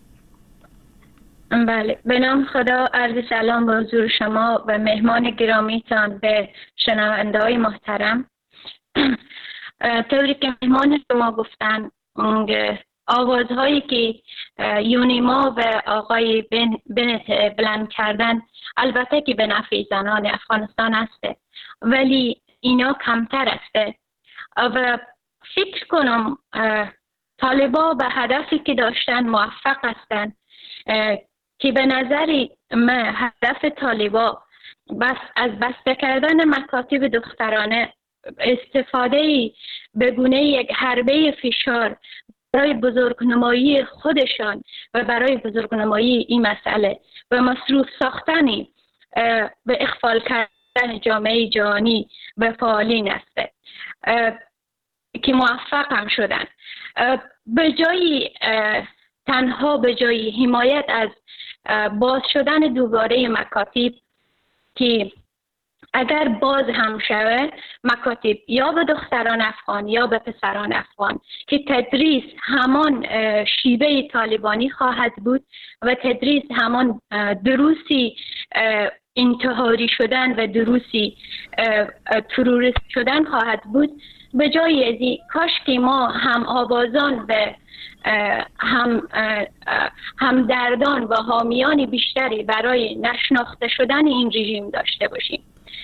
بله، به نام خدا، عرض سلام به حضور شما و مهمان گرامیتان، به شنونده های محترم. طوری که مهمان شما گفتن، آوازهایی که یونیما و آقای بنت بلند کردن البته که به نفع زنان افغانستان است، ولی اینا کمتر است و فکر کنم طالبا به هدفی که داشتن موفق هستند که به نظر من هدف طالبا بس از بسته کردن مکاتب دخترانه استفاده به گونه یک حربه فشار برای بزرگنمایی خودشان و برای بزرگنمایی این مسئله و مصروف ساختنی به اخفال کردن جامعه جهانی و فعالین است که موفق هم شدن. به جای تنها به جای حمایت از باز شدن دوباره مکاتب که اگر باز هم شود مکاتب یا به دختران افغان یا به پسران افغان که تدریس همان شیوه طالبانی خواهد بود و تدریس همان دروسی انتحاری شدن و دروسی تروریست شدن خواهد بود، به جای ازی کاش که ما هم آوازان و هم دردان و حامیان بیشتری برای نشناخته شدن این رژیم داشته باشیم.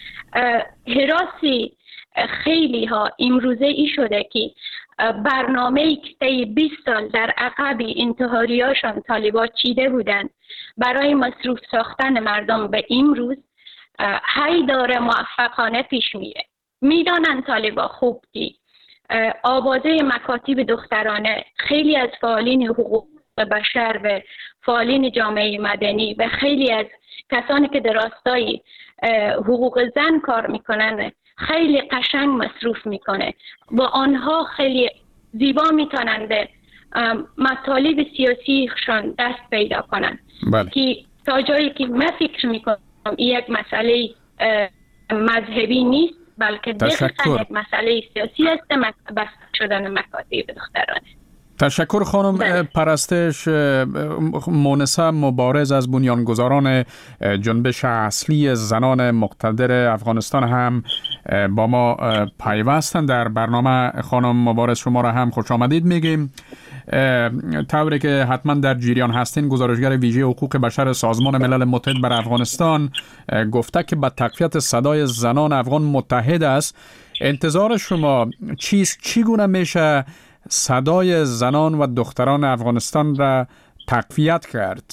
هراسی خیلی ها امروزه ای شده که برنامه‌ای که طی 20 سال در عقب انتحاریاشان طالبا چیده بودند برای مصروف ساختن مردم به امروز هی داره موفقانه پیش میره. میدانن طالبا خوب که آوازه مکاتب دخترانه خیلی از فعالین حقوق بشر و فعالین جامعه مدنی و خیلی از کسانی که در راستای حقوق زن کار میکنن خیلی قشنگ مصروف میکنه و آنها خیلی زیبا میتونن به مطالب سیاسیشان دست پیدا کنن. بله. که تا جایی که من فکر میکنم این یک مسئله مذهبی نیست بلکه دقیقا یک مسئله سیاسی است، بس شدن مکاتب دخترانه. تشکر خانم پرستش مونسه مبارز از بنیانگذاران جنبش اصلی زنان مقتدر افغانستان هم با ما پیوستند در برنامه. خانم مبارز شما را هم خوش آمدید میگیم. طوری که حتما در جریان هستین، گزارشگر ویژه حقوق بشر سازمان ملل متحد بر افغانستان گفته که به تقویت صدای زنان افغان متحد است. انتظار شما چیست؟ چگونه میشه صدای زنان و دختران افغانستان را تقویت کرد؟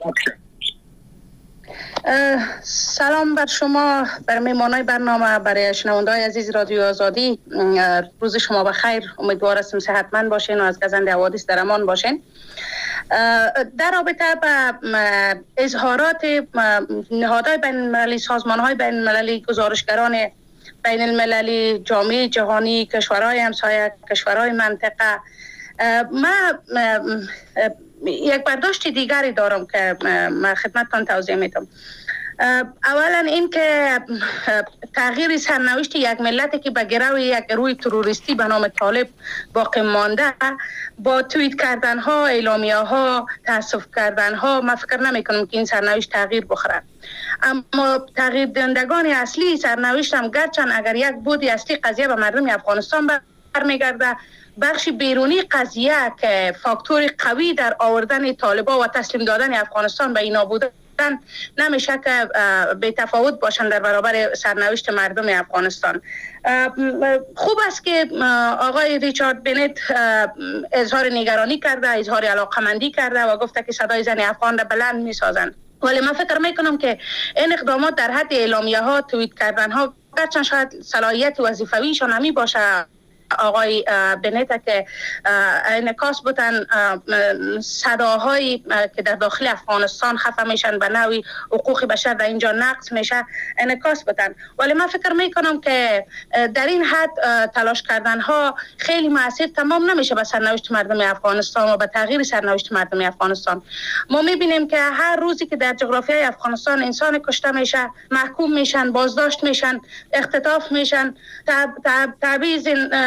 سلام بر شما، بر میمانای برنامه، برای شنونده‌های عزیز رادیو آزادی. روز شما بخیر. امیدوار هستم صحتمند باشین و از گزند حوادث در امان باشین. در رابطه با اظهارات نهادهای بین المللی، سازمان‌های بین المللی، گزارشگران بین المللی، جامعه جهانی، کشورهای همسایه، کشورهای منطقه، من یک برداشت دیگری دارم که من خدمتتان توضیح میدم. اولا این که تغییر سرنوشت یک ملتی که به گرو یک گروه تروریستی به نام طالب باقی مانده با توییت کردن ها، اعلامیه ها، تاسف کردن ها، من فکر نمی کنم که این سرنوشت تغییر بخوره. اما تغییر دهندگان اصلی سرنوشت هم گرچند اگر یک بودی اصلی قضیه به مردم افغانستان برمیگرده، بخش بیرونی قضیه که فاکتور قوی در آوردن طالبان و تسلیم دادن افغانستان به اینا بودن نمیشه که بی تفاوت باشن در برابر سرنوشت مردم افغانستان. خوب است که آقای ریچارد بنت اظهار نگرانی کرده، اظهار علاقمندی کرده و گفته که صدای زن افغان را بلند میسازند. ولی من فکر میکنم که این اقدامات در حد اعلامیه ها، توییت کردن ها، گرچند شاید صلاحیت وظیفویشان نمی باشه آقای بنت که انعکاس بودن صداهایی که در داخل افغانستان خفه میشن به نوعی حقوق بشر در اینجا نقض میشه انعکاس بودن. ولی من فکر میکنم که در این حد تلاش کردن ها خیلی مؤثر تمام نمیشه به سرنوشت مردم افغانستان و به تغییر سرنوشت مردم افغانستان. ما میبینیم که هر روزی که در جغرافیای افغانستان انسان کشته میشه، محکوم میشن، بازداشت میشن، اختطاف میشن، تبعیض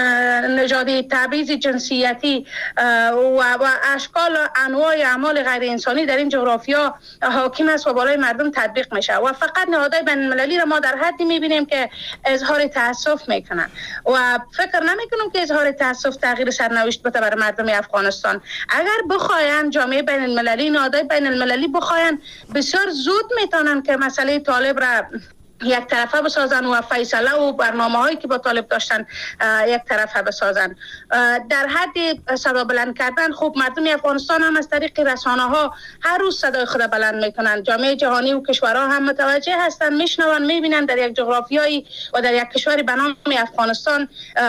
نژادی، تبعیض جنسیتی و اشکال انواع اعمال غیر انسانی در این جغرافیا حاکم است و بالای مردم تطبیق میشه و فقط نهادهای بین المللی را ما در حدی میبینیم که اظهار تاسف میکنن و فکر نمیکنم که اظهار تاسف تغییر سرنوشت بده برای مردم افغانستان. اگر بخواین جامعه بین المللی، نهادهای بین المللی بخواین، بسیار زود میتونن که مسئله طالب را یک طرفه بسازن و فیصله و برنامه هایی که با طالب داشتن یک طرفه بسازن. در حد صدا بلند کردن، خب مردم افغانستان هم از طریق رسانه ها هر روز صدای خود بلند میکنن. جامعه جهانی و کشورها هم متوجه هستن، میشنون، میبینن در یک جغرافیایی و در یک کشوری به نام افغانستان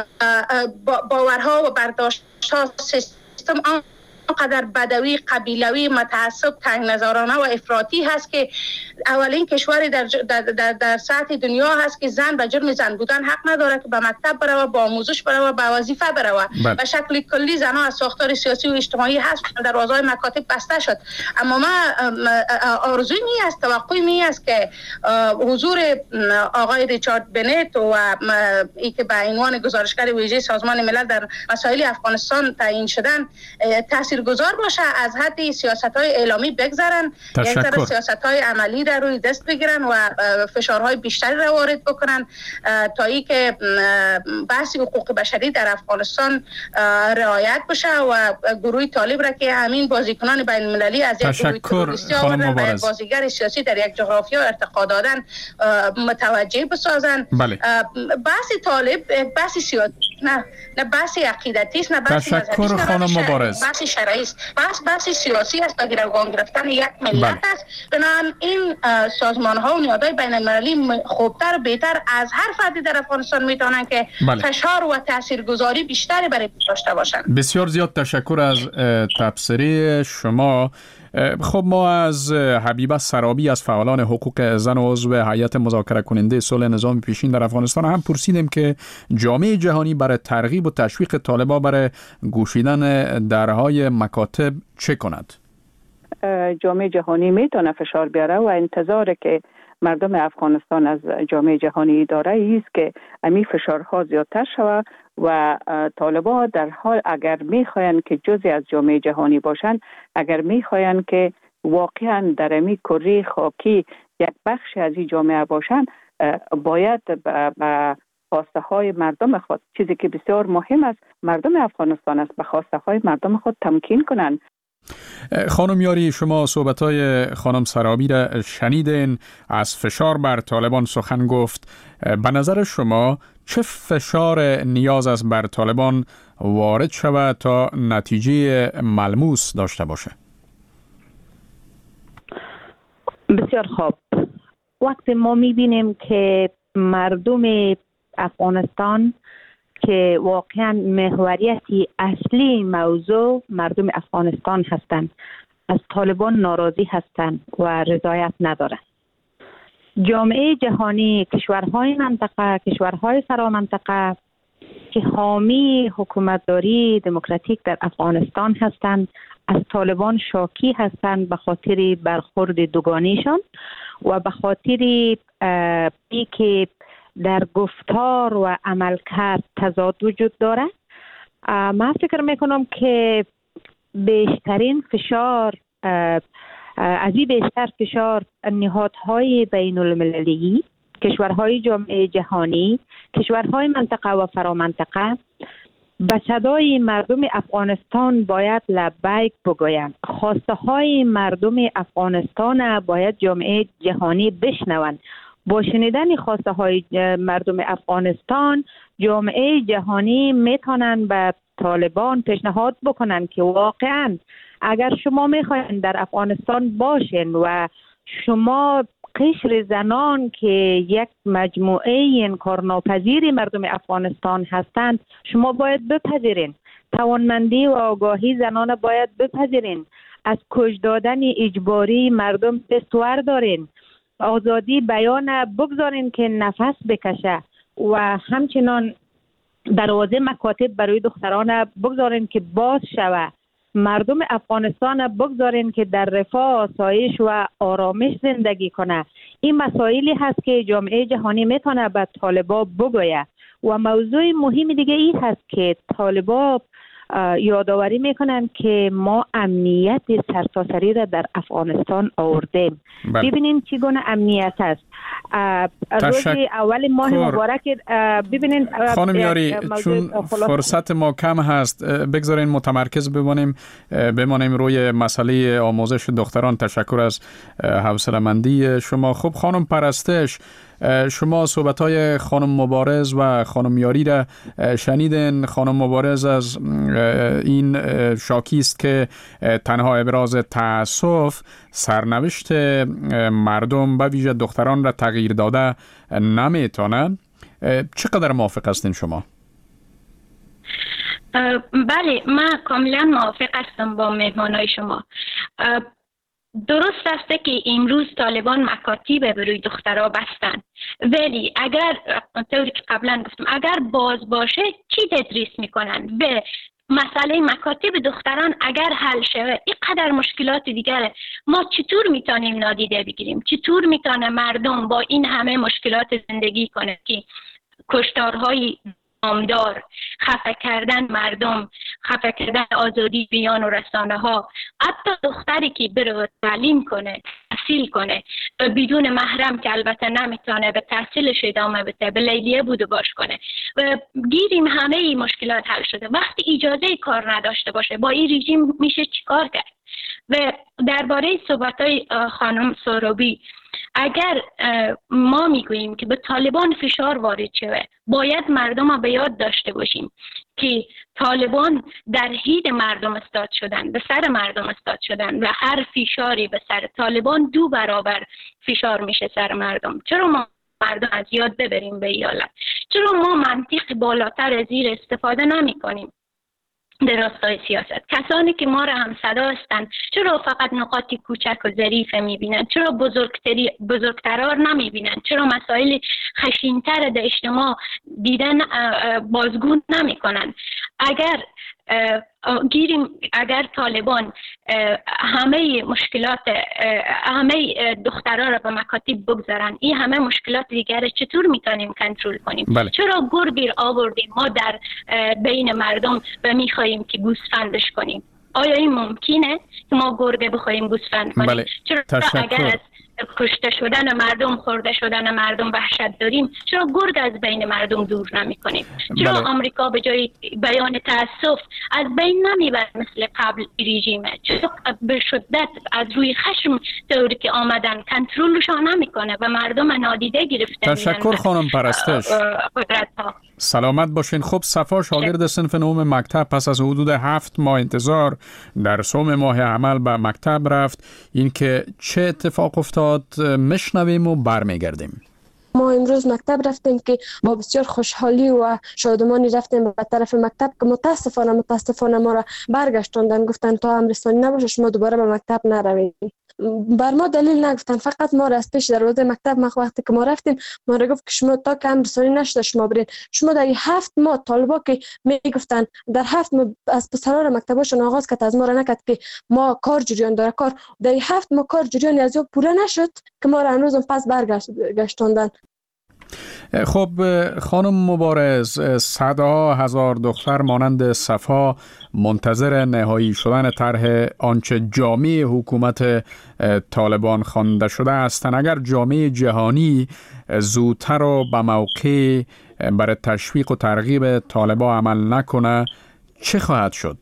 باورها و برداشت‌ها سیستم قدر بدوی، قبیلوی، متعصب، تنگ نظرانه و افراطی هست که اولین کشوری در سطح دنیا هست که زن به جرم زن بودن حق نداره که به مکتب بره، با آموزش بره، به وظیفه بره. به شکل کلی زنها از ساختار سیاسی و اجتماعی هست، دروازه‌های مکاتب بسته شد. اما ما آرزوی می است، توقعی می است که حضور آقای ریچارد بنت و ای که به عنوان گزارشگر ویژه سازمان ملل در مسائل افغانستان تعیین شدن تاثیرگذار باشه، از حد سیاست‌های اعلامی بگذرن، یک ذره سیاست‌های عملی در روی دست بگیرن و فشارهای بیشتری را وارد بکنن تا ای که بحث حقوق بشری در افغانستان رعایت بشه و گروه طالب را که همین بازیکنان بین المللی از یک گروه تروریستی آوردن و بازیگر سیاسی در یک جغرافیا ارتقا دادن متوجه بسازن. بحث طالب بحث سیاسی نه بحث عقیدتی است، نه بحث مذهبی است، بحث شرعی است، بحث سیاسی است. گروگان گرفتن یک ملت است. بنابراین این سازمان ها و نهادهای بین المللی خوبتر و بهتر از هر فردی در افغانستان میتونن که فشار و تاثیرگذاری بیشتری برای داشته باشند. بسیار زیاد تشکر از تبصره شما. خب ما از حبیبه سرابی از فعالان حقوق زن و عضو هیئت مذاکره کننده صلح نظام پیشین در افغانستان هم پرسیدیم که جامعه جهانی برای ترغیب و تشویق طالبان برای گوشیدن درهای مکاتب چه کند؟ جامعه جهانی میتونه فشار بیاره و انتظاره که مردم افغانستان از جامعه جهانی داره است که امی فشارها زیادتر شود و طالبان در حال اگر میخواین که جزئی از جامعه جهانی باشن، اگر میخواین که واقعا در امی کره خاکی یک بخش از این جامعه باشن، باید به خواسته های مردم خود، چیزی که بسیار مهم است مردم افغانستان است، به خواسته های مردم خود تمکین کنند. خانم یاری، شما صحبت‌های خانم سرابی را شنیدین، از فشار بر طالبان سخن گفت. به نظر شما چه فشار نیاز است بر طالبان وارد شود تا نتیجه ملموس داشته باشه؟ بسیار خوب. وقتی ما می‌بینیم که مردم افغانستان که واقعا محوریتی اصلی موضوع مردم افغانستان هستند، از طالبان ناراضی هستند و رضایت ندارند. جامعه جهانی، کشورهای منطقه، کشورهای فرامنطقه که حامی حکومتداری دموکراتیک در افغانستان هستند، از طالبان شاکی هستند به خاطر برخورد دوگانیشان و به خاطر ای که در گفتار و عملکرد تضاد وجود داره. من فکر میکنم که بیشترین فشار، از این بیشتر فشار نهادهای بین المللی، کشورهای جامعه جهانی، کشورهای منطقه و فرامنطقه به صدای مردم افغانستان باید لبیک بگویند. خواسته های مردم افغانستان باید جامعه جهانی بشنوند. با شنیدن خواسته های مردم افغانستان، جامعه جهانی میتونن به طالبان پیشنهاد بکنن که واقعا اگر شما میخواین در افغانستان باشین و شما قشر زنان که یک مجموعه انکارناپذیر مردم افغانستان هستند، شما باید بپذیرین. توانمندی و آگاهی زنان باید بپذیرین. از کش دادن اجباری مردم دستور دارین. آزادی بیان بگذارین که نفس بکشه و همچنان دروازه مکاتب برای دختران بگذارین که باز شوه مردم افغانستان بگذارین که در رفاه، آسایش و آرامش زندگی کنه. این مسائلی هست که جامعه جهانی میتونه به طالبا بگویه. و موضوع مهم دیگه این هست که طالبا یادآوری میکنن که ما امنیت سرتاسری را در افغانستان آوردیم. ببینین چگونه امنیت است. روز اول ماه مبارک ببینین خانم یاری، چون فرصت ما کم هست بگذارین متمرکز بمانیم روی مسئله آموزش دختران. تشکر از حوصله‌مندی شما. خب خانم پرستش، شما صحبت‌های خانم مبارز و خانم یاری را شنیدین. خانم مبارز از این شاکی است که تنها ابراز تأسف سرنوشت مردم به ویژه دختران را تغییر داده نمیتونه. چقدر موافق هستین شما؟ بله، من کاملا موافق هستم با مهمانای شما. درست است که امروز طالبان مکاتب بروی دخترها بستن، ولی اگر طوری که قبلا گفتم اگر باز باشه چی تدریس میکنن؟ و مسئله مکاتب دختران اگر حل شود اینقدر مشکلات دیگره ما چطور میتونیم نادیده بگیریم؟ چطور میتونه مردم با این همه مشکلات زندگی کنه که کشتارهای نامدار، خفه کردن مردم، خفه کردن آزادی بیان و رسانه ها، حتی دختری که بره تعلیم کنه، تحصیل کنه و بدون محرم که البته نمیتونه به تحصیلش ادامه بده، به لیلیه بود و باش کنه و گیریم همه این مشکلات حل شده. وقتی اجازه کار نداشته باشه با این رژیم میشه چیکار کرد؟ و درباره صحبت‌های خانم سهرابی، اگر ما میگوییم که به طالبان فشار وارد شده، باید مردم را به یاد داشته باشیم که طالبان در حید مردم استاد شدن، به سر مردم استاد شدن و هر فشاری به سر طالبان 2 برابر فشار میشه سر مردم. چرا ما مردم از یاد ببریم به ایالت؟ چرا ما منطق بالاتر از این استفاده نمی کنیم در راستای سیاست؟ کسانی که ما را هم صدا هستند چرا فقط نقاط کوچک و ظریف میبینند؟ چرا بزرگترار نمیبینند؟ چرا مسائل خشینتر در اجتماع دیدن بازگو نمی کنند؟ اگر طالبان همه مشکلات همه دخترها را به مکاتب بگذارن، این همه مشکلات دیگر چطور میتونیم کنترل کنیم؟ بله. چرا گرگیر آوردیم ما در بین مردم و میخواییم که گوسفندش کنیم؟ آیا این ممکنه که ما گرگه بخوایم گوسفند کنیم؟ بله. چرا اگر از کشته شدن مردم، خورده شدن مردم وحشت داریم، چرا گرگ از بین مردم دور نمی کنیم؟ چرا آمریکا به جای بیان تأسف از بین نمیبره مثل قبل رژیمه؟ چرا به شدت از روی خشم طوری که آمدن کنترلشان نمیکنه و مردم نادیده گرفته؟ تشکر خانم پرستش. سلامت باشین. خب صفا شاگرد صنف 9 مکتب پس از حدود 7 ماه انتظار در سوم ماه عمل به مکتب رفت. این که چه اتفاق افتاد مشنویم و برمیگردیم. ما امروز مکتب رفتیم که با بسیار خوشحالی و شادمانی رفتیم به طرف مکتب که متاسفانه ما را برگشتوندن، گفتن تا امرستانی نباشه شما دوباره به مکتب نروید. بر ما دلیل نگفتن، فقط ما را از پیش دروازه مکتب وقتی که ما رفتیم ما را گفت که شما تا که امرستانی نشده شما برین. شما در 7 ماه طالبا که میگفتن در 7 ماه از پسران مکتباشون آغاز کرد از ما را نکرد که ما کار جریان داره کار، در 7 ماه کار جریان از پوره نشد که ما را هنوز پس برگشتوندن. خب خانم مبارز، صدها هزار دختر مانند صفا منتظر نهایی شدن طرح آنچه جامعه حکومت طالبان خوانده شده هستند. اگر جامعه جهانی زودتر و به موقع برای تشویق و ترغیب طالبان عمل نکنه چه خواهد شد؟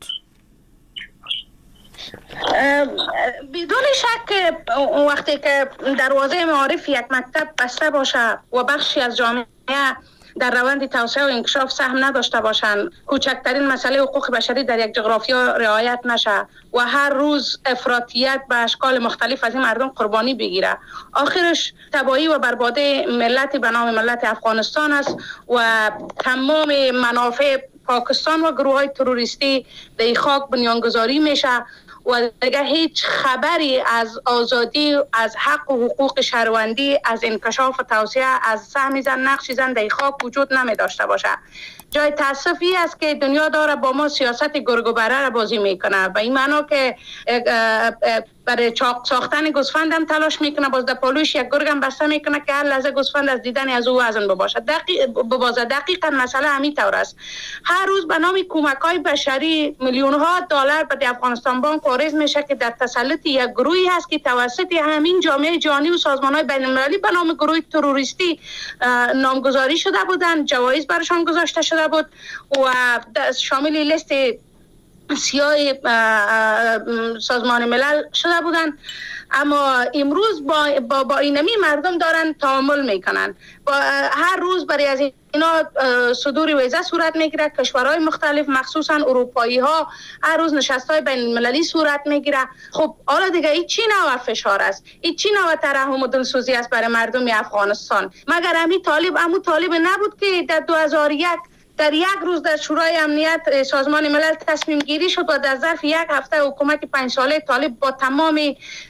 بدون شک اون وقتی که دروازه معارف یک مکتب بسته باشه و بخشی از جامعه در روند توسعه و انکشاف سهم نداشته باشند، کوچکترین مسئله حقوق بشری در یک جغرافیا رعایت نشه و هر روز افراطیت به اشکال مختلف از این مردم قربانی بگیره، آخرش تباهی و برباده ملتی به نام ملت افغانستان است و تمام منافع پاکستان و گروه های تروریستی در خاک بنیانگذاری میشه و دیگه هیچ خبری از آزادی، از حق و حقوق شهروندی، از انکشاف و توسعه، از سهم زن، نقش زن در خاک وجود نمی داشته باشه. جای تاسفی است که دنیا داره با ما سیاست گرگ و بره را بازی میکنه. به این معنا که برای چاق ساختن گوسفند هم تلاش میکنه، باز در پالوش یک گرگ هم بسته میکنه که هر لحظه گوسفند از دیدن از او وزن بباشد. دقیقاً مسئله همین طور است. هر روز به نام کمک‌های بشری میلیون ها دلار به افغانستان بانک واریز میشه که در تسلط یک گروهی هست که توسط همین جامعه جهانی و سازمان‌های بین‌المللی به نام گروه تروریستی نامگذاری شده بودند، جوایز برشان گذاشته شده بود و شامل لیست سیاه سازمان ملل شده بودن. اما امروز با اینمی مردم دارن تعامل میکنن. هر روز برای از اینا صدور ویزه صورت میگیره. کشورهای مختلف مخصوصا اروپایی ها هر روز نشستای بین المللی صورت میگیره. خب حالا دیگه این چی نوع فشار است؟ این چی نوع ترحم و دلسوزی است برای مردم افغانستان؟ مگر همون طالب نبود که در 2001 در یک روز در شورای امنیت سازمان ملل تصمیم گیری شد و در ظرف یک هفته حکومت 5 ساله طالب با تمام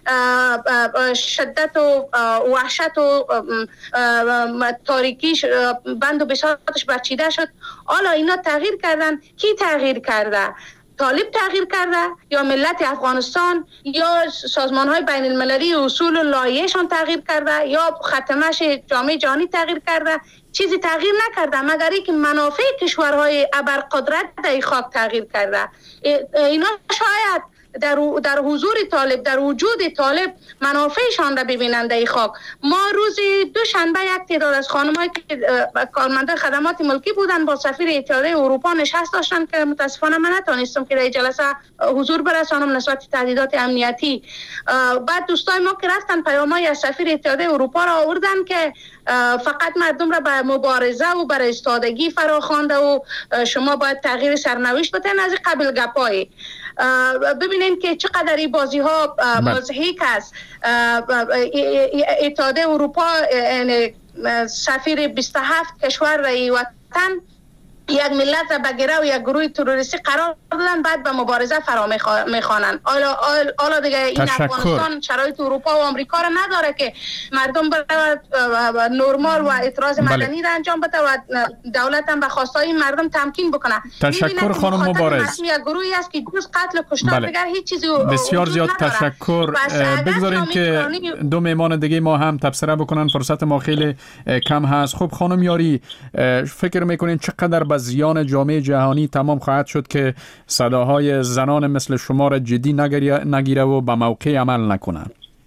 شدت و وحشت و تاریکیش بند و بساطش برچیده شد. حالا اینا تغییر کردن. کی تغییر کرده؟ طالب تغییر کرده یا ملت افغانستان یا سازمان‌های بین المللی اصول و لایحه‌شان تغییر کرده یا ختمش جامعه جهانی تغییر کرده؟ چیزی تغییر نکرده مگر اینکه منافع کشورهای ابرقدرت در خاک تغییر کرده. اینا شاید در حضور طالب، در وجود طالب منافعشان را ببینند در خاک. ما روز دوشنبه یک تعداد از خانم‌هایی که کارمنده خدمات ملکی بودن با سفیر اتحادیه اروپا نشست داشتن که متاسفانه من نتونستم که در جلسه حضور برسانم نسبت تهدیدات امنیتی. بعد دوستای ما که رفتن پیام‌های از سفیر اتحادیه اروپا را آوردن که فقط مردم را به مبارزه و بر ایستادگی فراخوانده و شما باید تغییر سرنوشت بدین. از قبل گپایی ببینید که چقدر این بازی ها مضحک است. اتحادیه اروپا سفیر 27 کشور رای وطن یک ملت را بگیره و یک گروه تروریستی قرار دادن، بعد به مبارزه فرا میخوانن. حالا دیگه این افغانستان شرایط اروپا و آمریکا را نداره که مردم برای نورمال و اعتراض مدنی را انجام بده و دولت هم به خواستای مردم تمکین بکنه. تشکر خانم مبارز. یک گروهی است که جز قتل و کشتار دیگر هیچ چیزی بسیار زیاد تشکر. بگذاریم که دو مهمان دیگه ما هم تبصره بکنن، فرصت ما خیلی کم هست. خب خانم یاری، فکر میکنین چقدر به زیان جامعه جهانی تمام خواهد شد که صداهای زنان مثل شما را جدی نگیره و به موقع عمل نکنه؟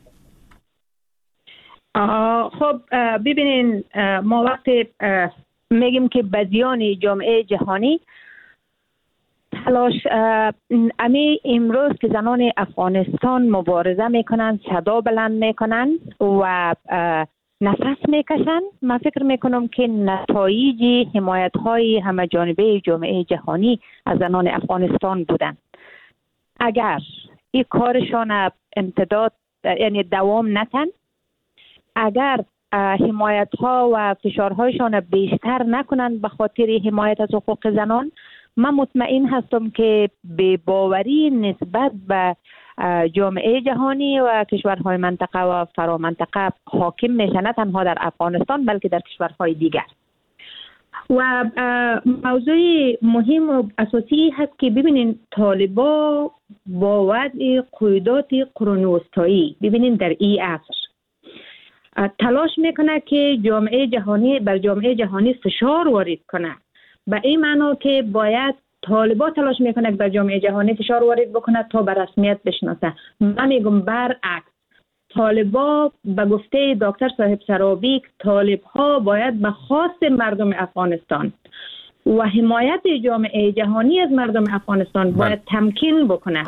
خب ببینین، ما وقتی میگیم که به زیان جامعه جهانی تلاش امروز که زنان افغانستان مبارزه میکنن، صدا بلند میکنن و نفس میکشن، من فکر میکنم که نتایج حمایت های همه جانبه جامعه جهانی از زنان افغانستان بودن. اگر این کارشان امتداد یعنی دوام نکن، اگر حمایت ها و فشارهایشان بیشتر نکنن به خاطر حمایت از حقوق زنان، من مطمئن هستم که به باوری نسبت به جامعه جهانی و کشورهای منطقه و فرامنطقه حاکم میشه، نه تنها در افغانستان بلکه در کشورهای دیگر. و موضوع مهم و اساسی هست که ببینین طالبا با وضع قیودات قرون وسطایی، ببینین در این عصر تلاش میکنه که بر جامعه جهانی فشار وارد کنه. به این معنی که باید طالبا تلاش میکنه که بر جامعه جهانی فشار وارد بکنه تا به رسمیت بشناسه. من میگم برعکس، طالبا به گفته دکتر صاحب سرابی، طالبها باید به خواست مردم افغانستان و حمایت جامعه جهانی از مردم افغانستان باید تمکین بکنه.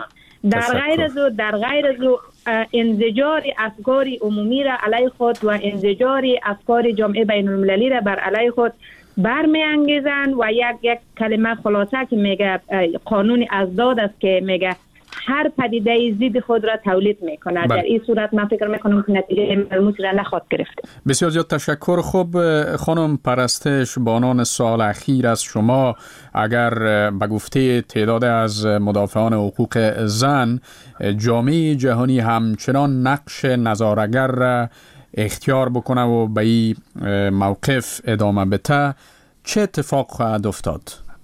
در غیر از انزجار افکار عمومی را علیه خود و انزجار افکار جامعه بین المللی را بر علیه خود برمی انگیزن و یک کلمه خلاصه که میگه قانون ازداد است که میگه هر پدیده ضد خود را تولید میکنه. در این صورت من فکر میکنم که نتیجه ملموس را نخواهد گرفت. بسیار زیاد تشکر. خب خانم پرستش، بانان سال اخیر از شما، اگر به گفته تعداد از مدافعان حقوق زن جامعه جهانی همچنان نقش نظاره‌گر را اختیار بکنه و به این موقف ادامه بده، چه اتفاق خواهد افتاد؟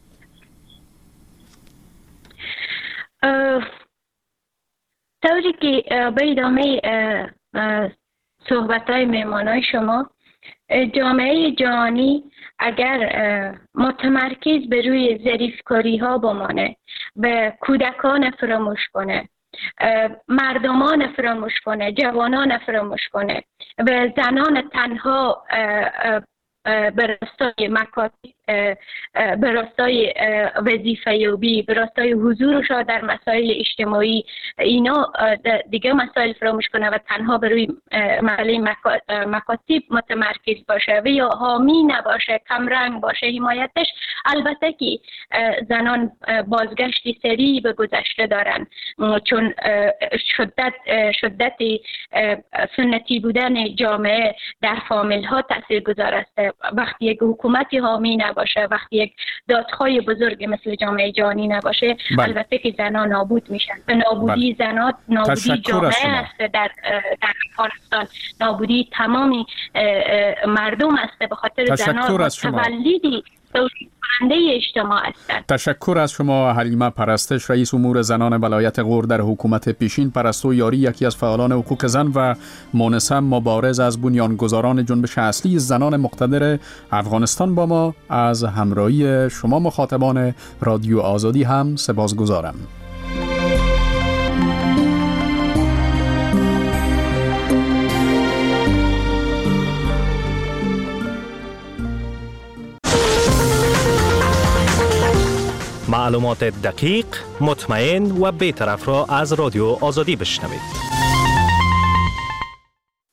طوری که به ادامه صحبت‌های مهمانای شما، جامعه جهانی اگر متمرکز به روی ظریف‌کاری ها بمانه، به کودکان فراموش کنه، مردمان فراموش کنه، جوانان فراموش کنه، به زنان تنها به راستای مکاتب، به راستای وظیفه یابی، به راستای حضورشان در مسائل اجتماعی، اینا دیگه مسائل فراموش کنه و تنها به روی مسئله مکاتب متمرکز باشه و یا حامی نباشه، کمرنگ باشه حمایتش، البته که زنان بازگشتی سریع به گذشته دارن، چون شدت سنتی بودن جامعه در فامیل ها تاثیرگذار است. وقتی یک حکومتی حامی نباشه، وقتی یک دادخواه بزرگ مثل جامعه جهانی نباشه، البته که زنان نابود میشن. به نابودی زنان، نابودی جامعه است در افغانستان، نابودی تمامی مردم است، به خاطر زنان تولدی کننده اجتماع هستند. تشکر از شما حلیمه پرستش، رئیس امور زنان ولایت غور در حکومت پیشین. پرستو یاری یکی از فعالان حقوق زن و مونسه مبارز از بنیانگذاران جنبش اصلی زنان مقتدر افغانستان با ما از همراهی شما مخاطبان رادیو آزادی هم سپاسگزارم. معلومات دقیق، مطمئن و بی‌طرف را از رادیو آزادی بشنوید.